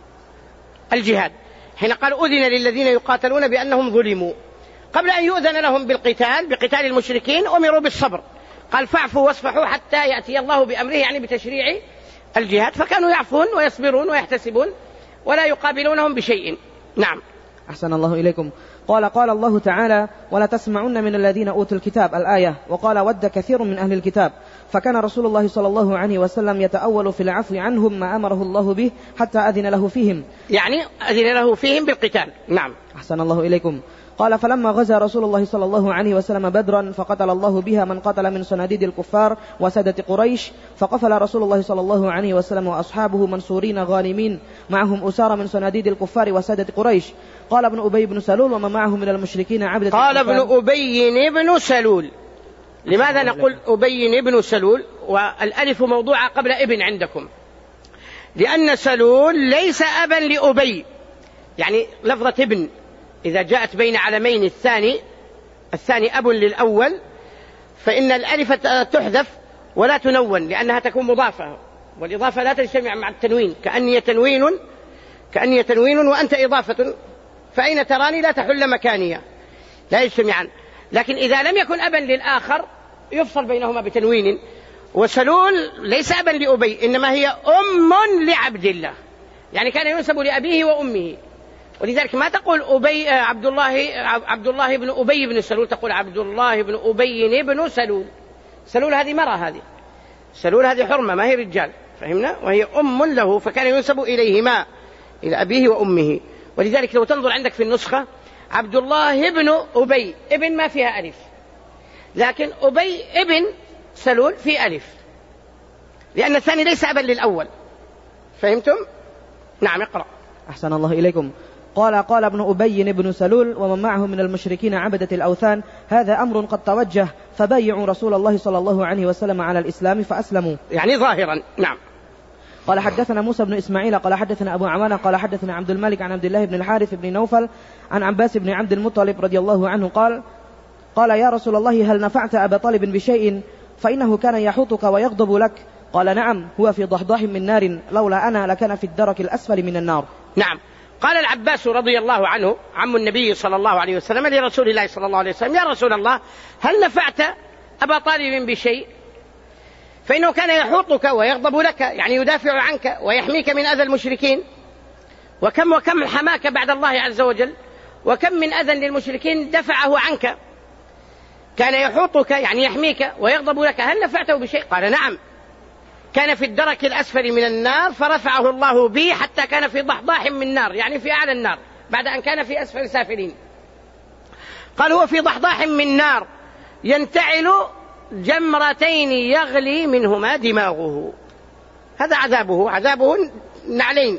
A: الجهاد. حين قال أذن للذين يقاتلون بأنهم ظلموا، قبل أن يؤذن لهم بالقتال بقتال المشركين أمروا بالصبر، قال فاعفوا واصفحوا حتى يأتي الله بأمره، يعني بتشريع الجهاد، فكانوا يعفون ويصبرون ويحتسبون ولا يقابلونهم بشيء. نعم.
C: أحسن الله إليكم. قال قال الله تعالى ولا تسمعن من الذين أوتوا الكتاب الآية، وقال ود كثير من أهل الكتاب، فكان رسول الله صلى الله عليه وسلم يتأول في العفو عنهم ما أمره الله به حتى أذن له فيهم،
A: يعني أذن له فيهم بالقتال. نعم.
C: أحسن الله إليكم. قال فلما غزا رسول الله صلى الله عليه وسلم بدرا فقتل الله بها من قتل من صناديد الكفار وسادة قريش، فقفل رسول الله صلى الله عليه وسلم وأصحابه منصورين غانمين معهم أسارى من صناديد الكفار وسادة قريش. قال ابن أبي بن سلول وما معه من المشركين عبدة.
A: قال ابن أبي بن سلول. لماذا نقول أبي بن سلول والألف موضوعة قبل ابن عندكم؟ لأن سلول ليس أبا لأبي، يعني لفظة ابن إذا جاءت بين علمين الثاني الثاني أب للأول، فإن الألف تحذف ولا تنون لأنها تكون مضافة، والإضافة لا تجتمع مع التنوين، كأني تنوين كأني تنوين وأنت إضافة، فأين تراني لا تحل مكانية، لا يجتمعان. لكن إذا لم يكن أبا للآخر يفصل بينهما بتنوين. وسلول ليس أبا لأبي، إنما هي أم لعبد الله، يعني كان ينسب لأبيه وأمه، ولذلك ما تقول أبي عبد الله عبد الله بن أبي بن سلول، تقول عبد الله بن أبي بن سلول. سلول هذه مرة، هذه سلول هذه حرمة ما هي رجال، فهمنا؟ وهي أم له، فكان ينسب إليهما، إلى أبيه وأمه. ولذلك لو تنظر عندك في النسخة عبد الله بن أبي، ابن ما فيها ألف، لكن أبي ابن سلول في ألف، لأن الثاني ليس أبا للأول. فهمتم؟ نعم اقرأ.
C: أحسن الله إليكم. قال قال ابن أبي بن سلول ومن معه من المشركين عبدة الأوثان هذا أمر قد توجه فبايعوا رسول الله صلى الله عليه وسلم على الإسلام فأسلموا،
A: يعني ظاهرا. نعم.
C: قال حدثنا موسى بن إسماعيل قال حدثنا أبو عوانة قال حدثنا عبد الملك عن عبد الله بن الحارث بن نوفل عن عباس بن عبد المطلب رضي الله عنه قال قال يا رسول الله هل نفعت أبا طالب بشيء فإنه كان يحوطك ويغضب لك؟ قال نعم، هو في ضحضاح من نار، لولا أنا لكان في الدرك الأسفل من النار.
A: نعم. قال العباس رضي الله عنه عم النبي صلى الله عليه وسلم لرسول الله صلى الله عليه وسلم يا رسول الله هل نفعت أبا طالب بشيء؟ فإنه كان يحوطك ويغضب لك، يعني يدافع عنك ويحميك من أذى المشركين، وكم وكم حماك بعد الله عز وجل، وكم من أذى للمشركين دفعه عنك. كان يحوطك يعني يحميك ويغضب لك، هل نفعته بشيء؟ قال نعم، كان في الدرك الأسفل من النار فرفعه الله به حتى كان في ضحضاح من نار، يعني في أعلى النار بعد أن كان في أسفل سافلين. قال هو في ضحضاح من نار ينتعل جمرتين يغلي منهما دماغه، هذا عذابه، عذابه نعلين،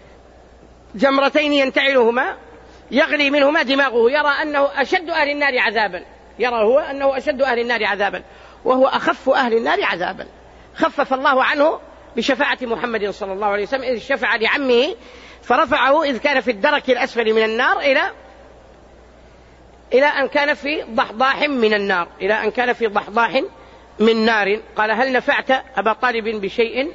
A: جمرتين ينتعلهما يغلي منهما دماغه، يرى أنه أشد أهل النار عذابا، يرى هو أنه أشد أهل النار عذابا وهو أخف أهل النار عذابا. خفف الله عنه بشفاعة محمد صلى الله عليه وسلم إذ شفع لعمه فرفعه إذ كان في الدرك الأسفل من النار إلى إلى أن كان في ضحضاح من النار، إلى أن كان في ضحضاح من نار. قال هل نفعت أبا طالب بشيء؟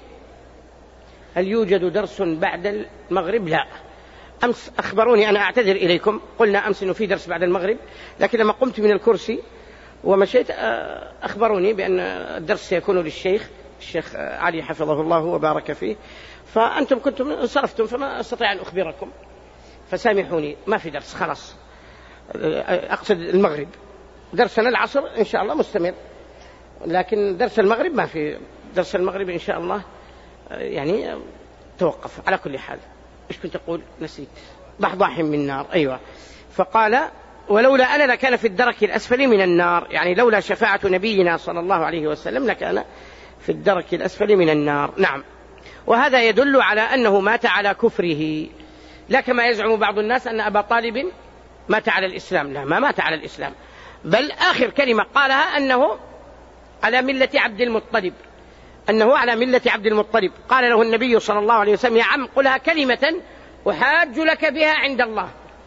A: هل يوجد درس بعد المغرب؟ لا. أمس أخبروني، أنا أعتذر إليكم، قلنا أمس إنه في درس بعد المغرب، لكن لما قمت من الكرسي ومشيت أخبروني بأن الدرس سيكون للشيخ الشيخ علي حفظه الله وبارك فيه، فأنتم كنتم انصرفتم فما أستطيع أن أخبركم، فسامحوني، ما في درس خلاص. أقصد المغرب، درسنا العصر إن شاء الله مستمر، لكن درس المغرب ما في، درس المغرب إن شاء الله يعني توقف. على كل حال إيش كنت أقول؟ نسيت. ضحضاح من نار، أيوة. فقال ولولا أنا لكان في الدرك الأسفل من النار، يعني لولا شفاعة نبينا صلى الله عليه وسلم لكان في الدرك الأسفل من النار. نعم. وهذا يدل على أنه مات على كفره، لا كما يزعم بعض الناس أن أبا طالب مات على الإسلام، لا، ما مات على الإسلام، بل آخر كلمة قالها أنه على ملة عبد المطلب، أنه على ملة عبد المطلب. قال له النبي صلى الله عليه وسلم يا عم قلها كلمة أحاج لك بها عند الله.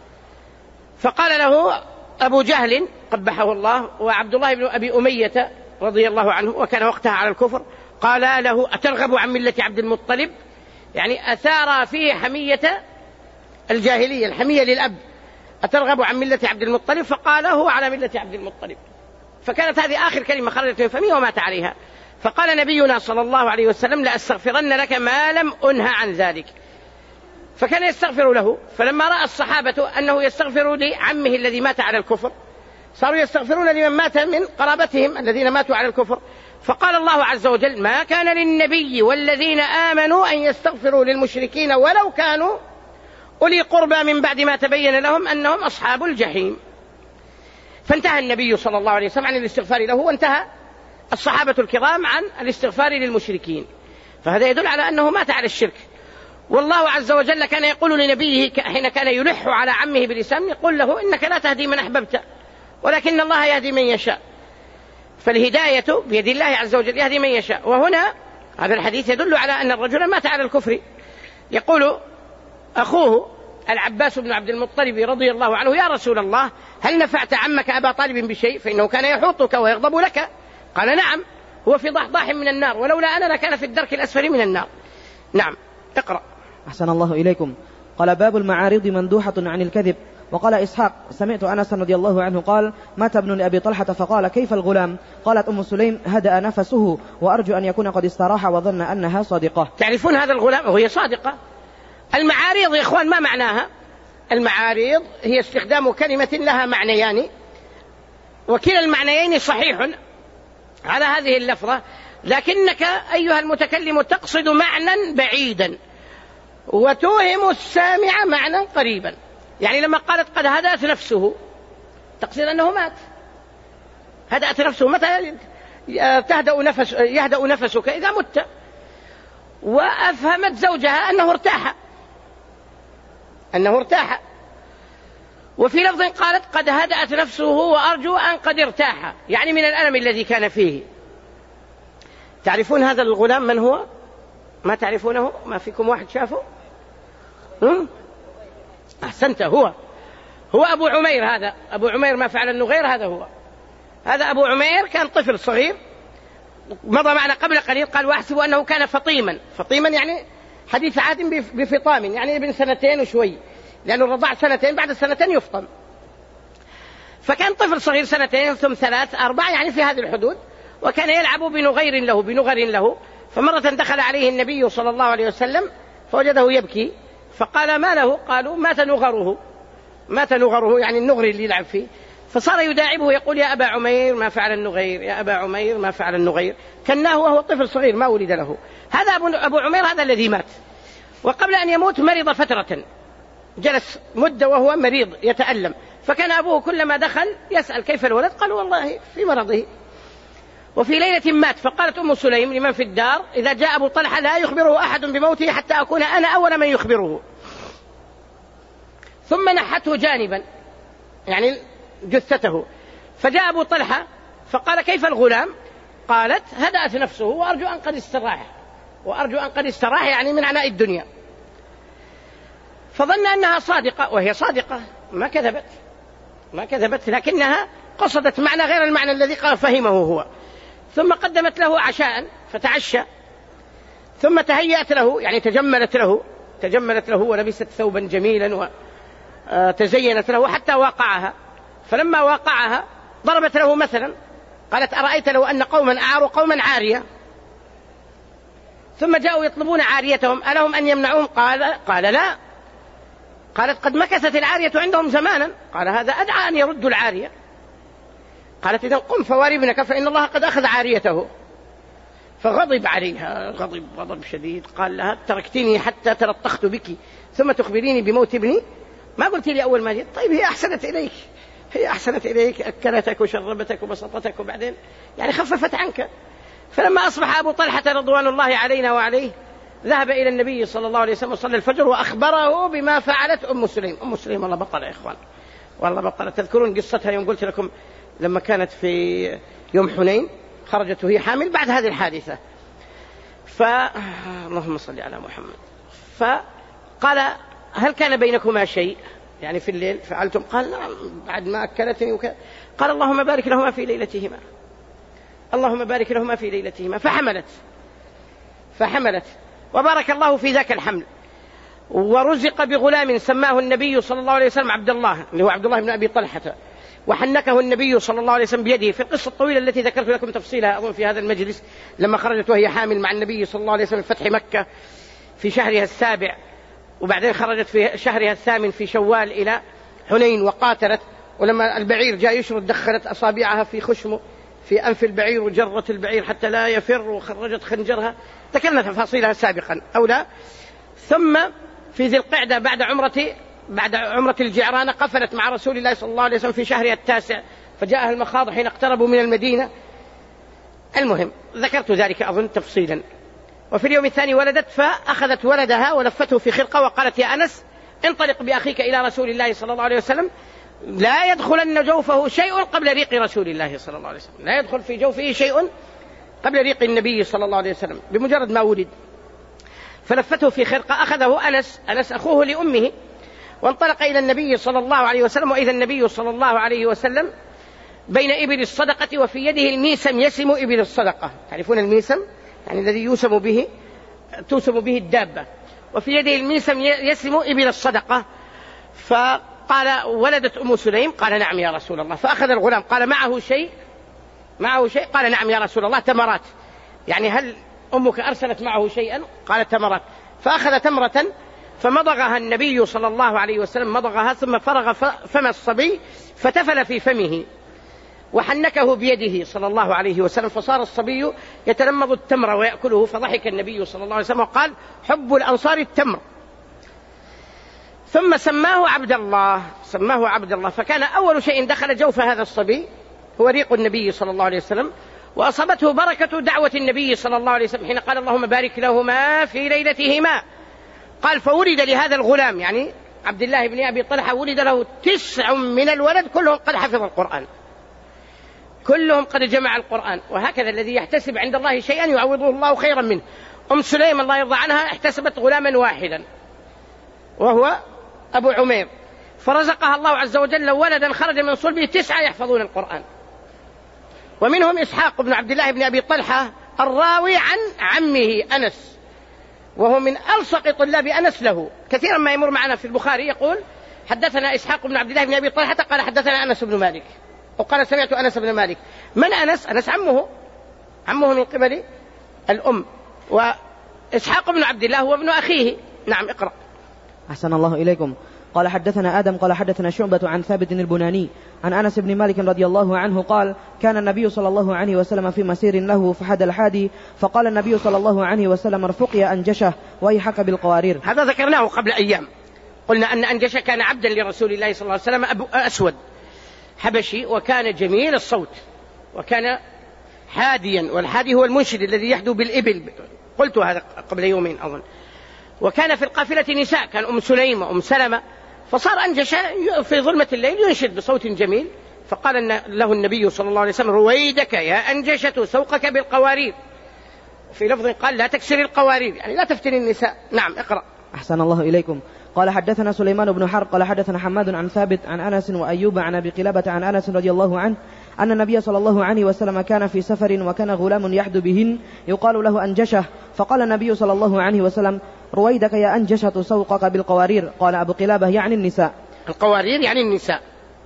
A: فقال له أبو جهل قبحه الله وعبد الله بن أبي أمية رضي الله عنه، وكان وقتها على الكفر، قال له أترغب عن ملة عبد المطلب؟ يعني أثار فيه حمية الجاهلية، الحمية للأب، أترغب عن ملة عبد المطلب؟ فقال هو على ملة عبد المطلب. فكانت هذه آخر كلمة خرجت من فمه ومات عليها. فقال نبينا صلى الله عليه وسلم لأستغفرن لك ما لم أنه عن ذلك. فكان يستغفر له، فلما رأى الصحابة أنه يستغفر لعمه الذي مات على الكفر صاروا يستغفرون لمن مات من قرابتهم الذين ماتوا على الكفر. فقال الله عز وجل ما كان للنبي والذين آمنوا أن يستغفروا للمشركين ولو كانوا أولي قربى من بعد ما تبين لهم أنهم أصحاب الجحيم. فانتهى النبي صلى الله عليه وسلم عن الاستغفار له، وانتهى الصحابة الكرام عن الاستغفار للمشركين. فهذا يدل على أنه مات على الشرك. والله عز وجل كان يقول لنبيه حين كان يلح على عمه بالإسلام، يقول له إنك لا تهدي من أحببت ولكن الله يهدي من يشاء، فالهداية بيد الله عز وجل يهدي من يشاء. وهنا هذا الحديث يدل على أن الرجل مات على الكفر. يقول أخوه العباس بن عبد المطلب رضي الله عنه: يا رسول الله، هل نفعت عمك أبا طالب بشيء؟ فإنه كان يحوطك ويغضب لك. قال: نعم، هو في ضحضاح من النار، ولولا أنا لكان في الدرك الأسفل من النار. نعم، اقرأ.
C: أحسن الله إليكم. قال: باب المعارض مندوحة عن الكذب. وقال إسحاق: سمعت أنس رضي الله عنه قال: مات ابن لأبي طلحة فقال: كيف الغلام؟ قالت أم سليم: هدأ نفسه وأرجو أن يكون قد استراح وظن أنها صادقة.
A: تعرفون هذا الغلام؟ وهي صادقة. المعارض يا إخوان ما معناها؟ المعارض هي استخدام كلمة لها معنيان، وكلا المعنيين صحيح على هذه اللفظة، لكنك أيها المتكلم تقصد معنى بعيدا وتوهم السامع معنى قريبا. يعني لما قالت قد هدأت نفسه تقصد أنه مات. هدأت نفسه، متى تهدأ نفس يهدأ نفسك؟ إذا مت. وأفهمت زوجها أنه ارتاح أنه ارتاح وفي لفظ قالت قد هدأت نفسه وأرجو أن قد ارتاح، يعني من الألم الذي كان فيه. تعرفون هذا الغلام من هو؟ ما تعرفونه؟ ما فيكم واحد شافه؟ هم؟ أحسنت، هو هو أبو عمير. هذا أبو عمير ما فعل النغير، هذا هو. هذا أبو عمير كان طفل صغير، مضى معنا قبل قليل، قال: وأحسب أنه كان فطيما. فطيما يعني حديث عهد بفطام، يعني ابن سنتين وشوي، لأنه الرضاع سنتين، بعد السنتين يفطم. فكان طفل صغير، سنتين ثم ثلاث أربع، يعني في هذه الحدود، وكان يلعب بنغير له بنغر له. فمرة دخل عليه النبي صلى الله عليه وسلم فوجده يبكي، فقال: ما له؟ قالوا: مات نغره. مات نغره يعني النغر اللي يلعب فيه. فصار يداعبه يقول: يا أبا عمير ما فعل النغير، يا أبا عمير ما فعل النغير، كناه وهو طفل صغير ما ولد له. هذا أبو عمير، هذا الذي مات. وقبل أن يموت مرض فترة، جلس مدة وهو مريض يتألم، فكان أبوه كلما دخل يسأل: كيف الولد؟ قالوا: والله في مرضه. وفي ليلة مات، فقالت أم سليم لمن في الدار: إذا جاء أبو طلحة لا يخبره أحد بموته حتى أكون أنا أول من يخبره. ثم نحته جانبا، يعني جثته، فجاء أبو طلحة فقال: كيف الغلام؟ قالت: هدأت نفسه وأرجو أن قد استراح. وأرجو أن قد استراح يعني من عناء الدنيا. فظن أنها صادقة، وهي صادقة، ما كذبت ما كذبت لكنها قصدت معنى غير المعنى الذي فهمه هو. ثم قدمت له عشاء فتعشى، ثم تهيأت له، يعني تجملت له تجملت له ولبست ثوبا جميلا وتزينت له حتى واقعها. فلما واقعها ضربت له مثلا، قالت: أرأيت لو أن قوما أعاروا قوما عارية ثم جاءوا يطلبون عاريتهم ألهم أن يمنعوهم؟ قال قال لا. قالت: قد مكثت العارية عندهم زمانا. قال: هذا أدعى أن يردوا العارية. قالت: إذن قم فواري ابنك فإن الله قد أخذ عاريته. فغضب عليها غضب غضب شديد، قال لها: تركتني حتى تلطخت بك ثم تخبريني بموت ابني؟ ما قلت لي أول ما جئت؟ طيب هي أحسنت إليك هي أحسنت إليك أكلتك وشربتك وبسطتك، وبعدين يعني خففت عنك. فلما أصبح أبو طلحة رضوان الله علينا وعليه ذهب إلى النبي صلى الله عليه وسلم وصلى الفجر وأخبره بما فعلت أم سليم. أم سليم والله بطلة يا إخوان، والله بطلة. تذكرون قصتها يوم قلت لكم لما كانت في يوم حنين، خرجت وهي حامل بعد هذه الحادثة، ف اللهم صل على محمد. فقال: هل كان بينكما شيء يعني في الليل فعلتم؟ قال: نعم، بعد ما أكلتني وك... قال: اللهم بارك لهما في ليلتهما اللهم بارك لهما في ليلتهما. فحملت فحملت وبارك الله في ذاك الحمل، ورزق بغلام سماه النبي صلى الله عليه وسلم عبد الله، اللي هو عبد الله بن أبي طلحة، وحنكه النبي صلى الله عليه وسلم بيده. في القصة الطويلة التي ذكرت لكم تفصيلها أظن في هذا المجلس، لما خرجت وهي حامل مع النبي صلى الله عليه وسلم فتح مكة في شهرها السابع، وبعدين خرجت في شهرها الثامن في شوال إلى حنين وقاتلت. ولما البعير جاء يشرد دخلت أصابعها في خشمه في أنف البعير وجرت البعير حتى لا يفر، وخرجت خنجرها. تكلمنا تفاصيلها سابقا أو لا. ثم في ذي القعدة بعد عمرة بعد عمرة الجعرانة قفلت مع رسول الله صلى الله عليه وسلم في شهرها التاسع، فجاءها المخاض حين اقتربوا من المدينة. المهم ذكرت ذلك أظن تفصيلا. وفي اليوم الثاني ولدت، فأخذت ولدها ولفته في خرقة وقالت: يا أنس انطلق بأخيك إلى رسول الله صلى الله عليه وسلم، لا يدخلن جوفه شيء قبل ريق رسول الله صلى الله عليه وسلم، لا يدخل في جوفه شيء قبل ريق النبي صلى الله عليه وسلم بمجرد ما ولد. فلفته في خرقة، أخذه أنس أنس أخوه لأمه وانطلق إلى النبي صلى الله عليه وسلم، وإذا النبي صلى الله عليه وسلم بين إبل الصدقة وفي يده الميسم يسم إبل الصدقة. تعرفون الميسم؟ يعني الذي يوسم به توسم به الدابة، وفي يده الميسم يسم إبل الصدقة. فقال ولدت أم سليم؟ قال نعم يا رسول الله. فأخذ الغلام قال معه شيء؟ معه شيء؟ قال نعم يا رسول الله تمرات. يعني هل أمك أرسلت معه شيئا؟ قال تمرات. فأخذ تمرة فمضغها النبي صلى الله عليه وسلم، مضغها ثم فرغ فم الصبي فتفل في فمه وحنكه بيده صلى الله عليه وسلم، فصار الصبي يتلمض التمر ويأكله. فضحك النبي صلى الله عليه وسلم وقال حب الأنصار التمر. ثم سماه عبد الله، سماه عبد الله. فكان أول شيء دخل جوف هذا الصبي هو ريق النبي صلى الله عليه وسلم، وأصابته بركة دعوة النبي صلى الله عليه وسلم حين قال اللهم بارك لهما في ليلتهما. قال فولد لهذا الغلام يعني عبد الله بن أبي طلحة ولد له تسع من الولد كلهم قد حفظ القرآن، كلهم قد جمع القرآن. وهكذا الذي يحتسب عند الله شيئا يعوضه الله خيرا منه. أم سليم الله يرضى عنها احتسبت غلاما واحدا وهو أبو عمير، فرزقها الله عز وجل ولدا خرج من صلبه تسعة يحفظون القرآن، ومنهم إسحاق بن عبد الله بن أبي طلحة الراوي عن عمه أنس، وهو من ألصق طلاب أنس له. كثيرا ما يمر معنا في البخاري يقول حدثنا إسحاق بن عبد الله بن أبي طلحة قال حدثنا أنس بن مالك، وقال سمعت أنس بن مالك. من أنس؟ أنس عمه، عمه من قبل الأم، وإسحاق بن عبد الله هو ابن أخيه. نعم اقرأ.
C: أحسن الله إليكم. قال حدثنا آدم قال حدثنا شعبة عن ثابت البناني عن أنس بن مالك رضي الله عنه قال كان النبي صلى الله عليه وسلم في مسير له فحد الحادي، فقال النبي صلى الله عليه وسلم ارفق يا أنجشة ويحك بالقوارير.
A: هذا ذكرناه قبل أيام، قلنا أن أنجشة كان عبدا لرسول الله صلى الله عليه وسلم، أبو أسود حبشي، وكان جميل الصوت وكان حاديا، والحادي هو المنشد الذي يحدو بالإبل، قلت هذا قبل يومين أظن. وكان في القافلة نساء، كان أم سليم وأم سلمة، فصار أنجشة في ظلمة الليل ينشد بصوت جميل. فقال له النبي صلى الله عليه وسلم رويدك يا أنجشة سوقك بالقوارير، في لفظ قال لا تكسر القوارير يعني لا تفتن النساء. نعم اقرأ.
C: أحسن الله إليكم. قال حدثنا سليمان بن حرب قال حدثنا حماد عن ثابت عن أنس وأيوب عن أبي قلابة عن أنس رضي الله عنه أن النبي صلى الله عليه وسلم كان في سفر وكان غلام يحدو بهن يقال له أنجشة، فقال النبي صلى الله عليه وسلم رويدك يا أنجشة سوقك بالقوارير. قال أبو قلابة يعني النساء.
A: القوارير يعني النساء،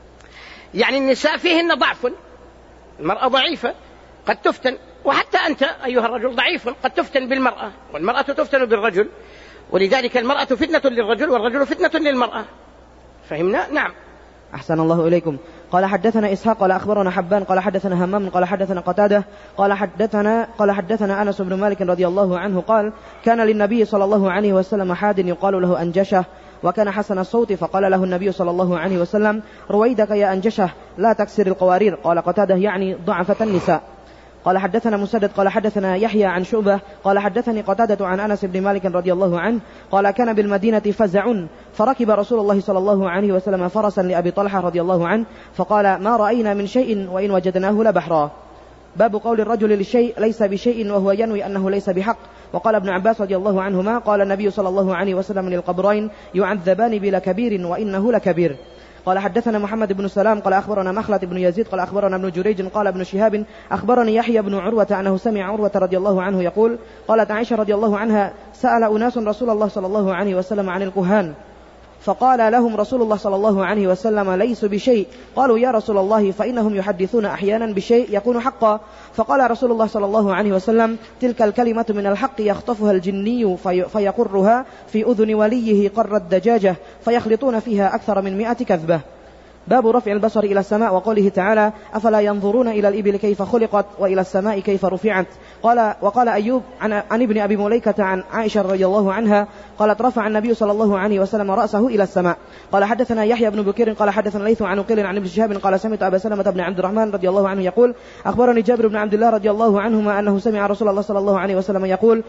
A: يعني النساء فيهن ضعف، المرأة ضعيفة قد تفتن، وحتى أنت أيها الرجل ضعيف قد تفتن بالمرأة، والمرأة تفتن بالرجل، ولذلك المرأة فتنة للرجل والرجل فتنة للمرأة. فهمنا؟ نعم.
C: أحسن الله إليكم. قال حدثنا إسحاق قال أخبرنا حبان قال حدثنا همام قال حدثنا قتادة قال حدثنا قال حدثنا أنس بن مالك رضي الله عنه قال كان للنبي صلى الله عليه وسلم حاد يقال له أنجشة وكان حسن الصوت، فقال له النبي صلى الله عليه وسلم رويدك يا أنجشة لا تكسر القوارير. قال قتادة يعني ضعفة النساء. قال حدثنا مسدد قال حدثنا يحيى عن شعبة قال حدثني قتادة عن أنس بن مالك رضي الله عنه قال كان بالمدينة فزع، فركب رسول الله صلى الله عليه وسلم فرسا لأبي طلحة رضي الله عنه فقال ما رأينا من شيء وإن وجدناه لبحرا. باب قول الرجل للشيء ليس بشيء وهو ينوي أنه ليس بحق. وقال ابن عباس رضي الله عنهما قال النبي صلى الله عليه وسلم للقبرين يعذبان بلا كبير وإنه لكبير. قال حدثنا محمد بن سلام قال أخبرنا مخلد بن يزيد قال أخبرنا ابن جريج قال ابن شهاب أخبرني يحيى بن عروة أنه سمع عروة رضي الله عنه يقول قالت عائشة رضي الله عنها سأل أناس رسول الله صلى الله عليه وسلم عن الكهان، فقال لهم رسول الله صلى الله عليه وسلم ليسوا بشيء. قالوا يا رسول الله فإنهم يحدثون أحيانا بشيء يكون حقا. فقال رسول الله صلى الله عليه وسلم تلك الكلمة من الحق يخطفها الجني في فيقرها في أذن وليه قر الدجاجة فيخلطون فيها أكثر من مئة كذبة. باب رفع البصر إلى السماء وقوله تعالى أفلا ينظرون إلى الإبل كيف خلقت وإلى السماء كيف رفعت. قال وقال أيوب عن, عن ابن أبي مليكة عن عائشة رضي الله عنها قالت رفع النبي صلى الله عليه وسلم رأسه إلى السماء. قال حدثنا يحيى بن بكير قال حدثنا ليث عن عقيل عن ابن شهاب قال سمعت أبا سلمة بن عبد الرحمن رضي الله عنه يقول أخبرني جابر بن عبد الله رضي الله عنهما أنه سمع رسول الله صلى الله عليه وسلم يقول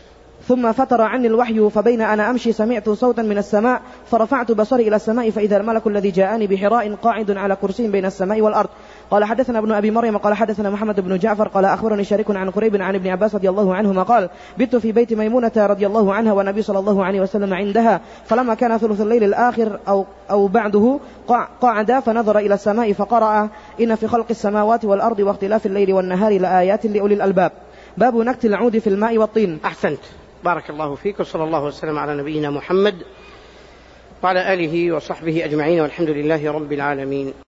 C: ثم فتر عني الوحي فبين أنا أمشي سمعت صوتا من السماء فرفعت بصري إلى السماء فإذا الملك الذي جاءني بحراء قاعد على كرسي بين السماء والأرض. قال حدثنا ابن أبي مريم قال حدثنا محمد بن جعفر قال أخبرني شريك عن قريب عن ابن عباس رضي الله عنهما قال بت في بيت ميمونة رضي الله عنها والنبي صلى الله عليه وسلم عندها فلما كان ثلث الليل الآخر أو, أو بعده قعد فنظر إلى السماء فقرأ إن في خلق السماوات والأرض واختلاف الليل والنهار لآيات لأولي الألباب. باب نكت العود في الماء والطين.
A: أحسنت، بارك الله فيك، وصلى الله وسلم على نبينا محمد وعلى آله وصحبه أجمعين، والحمد لله رب العالمين.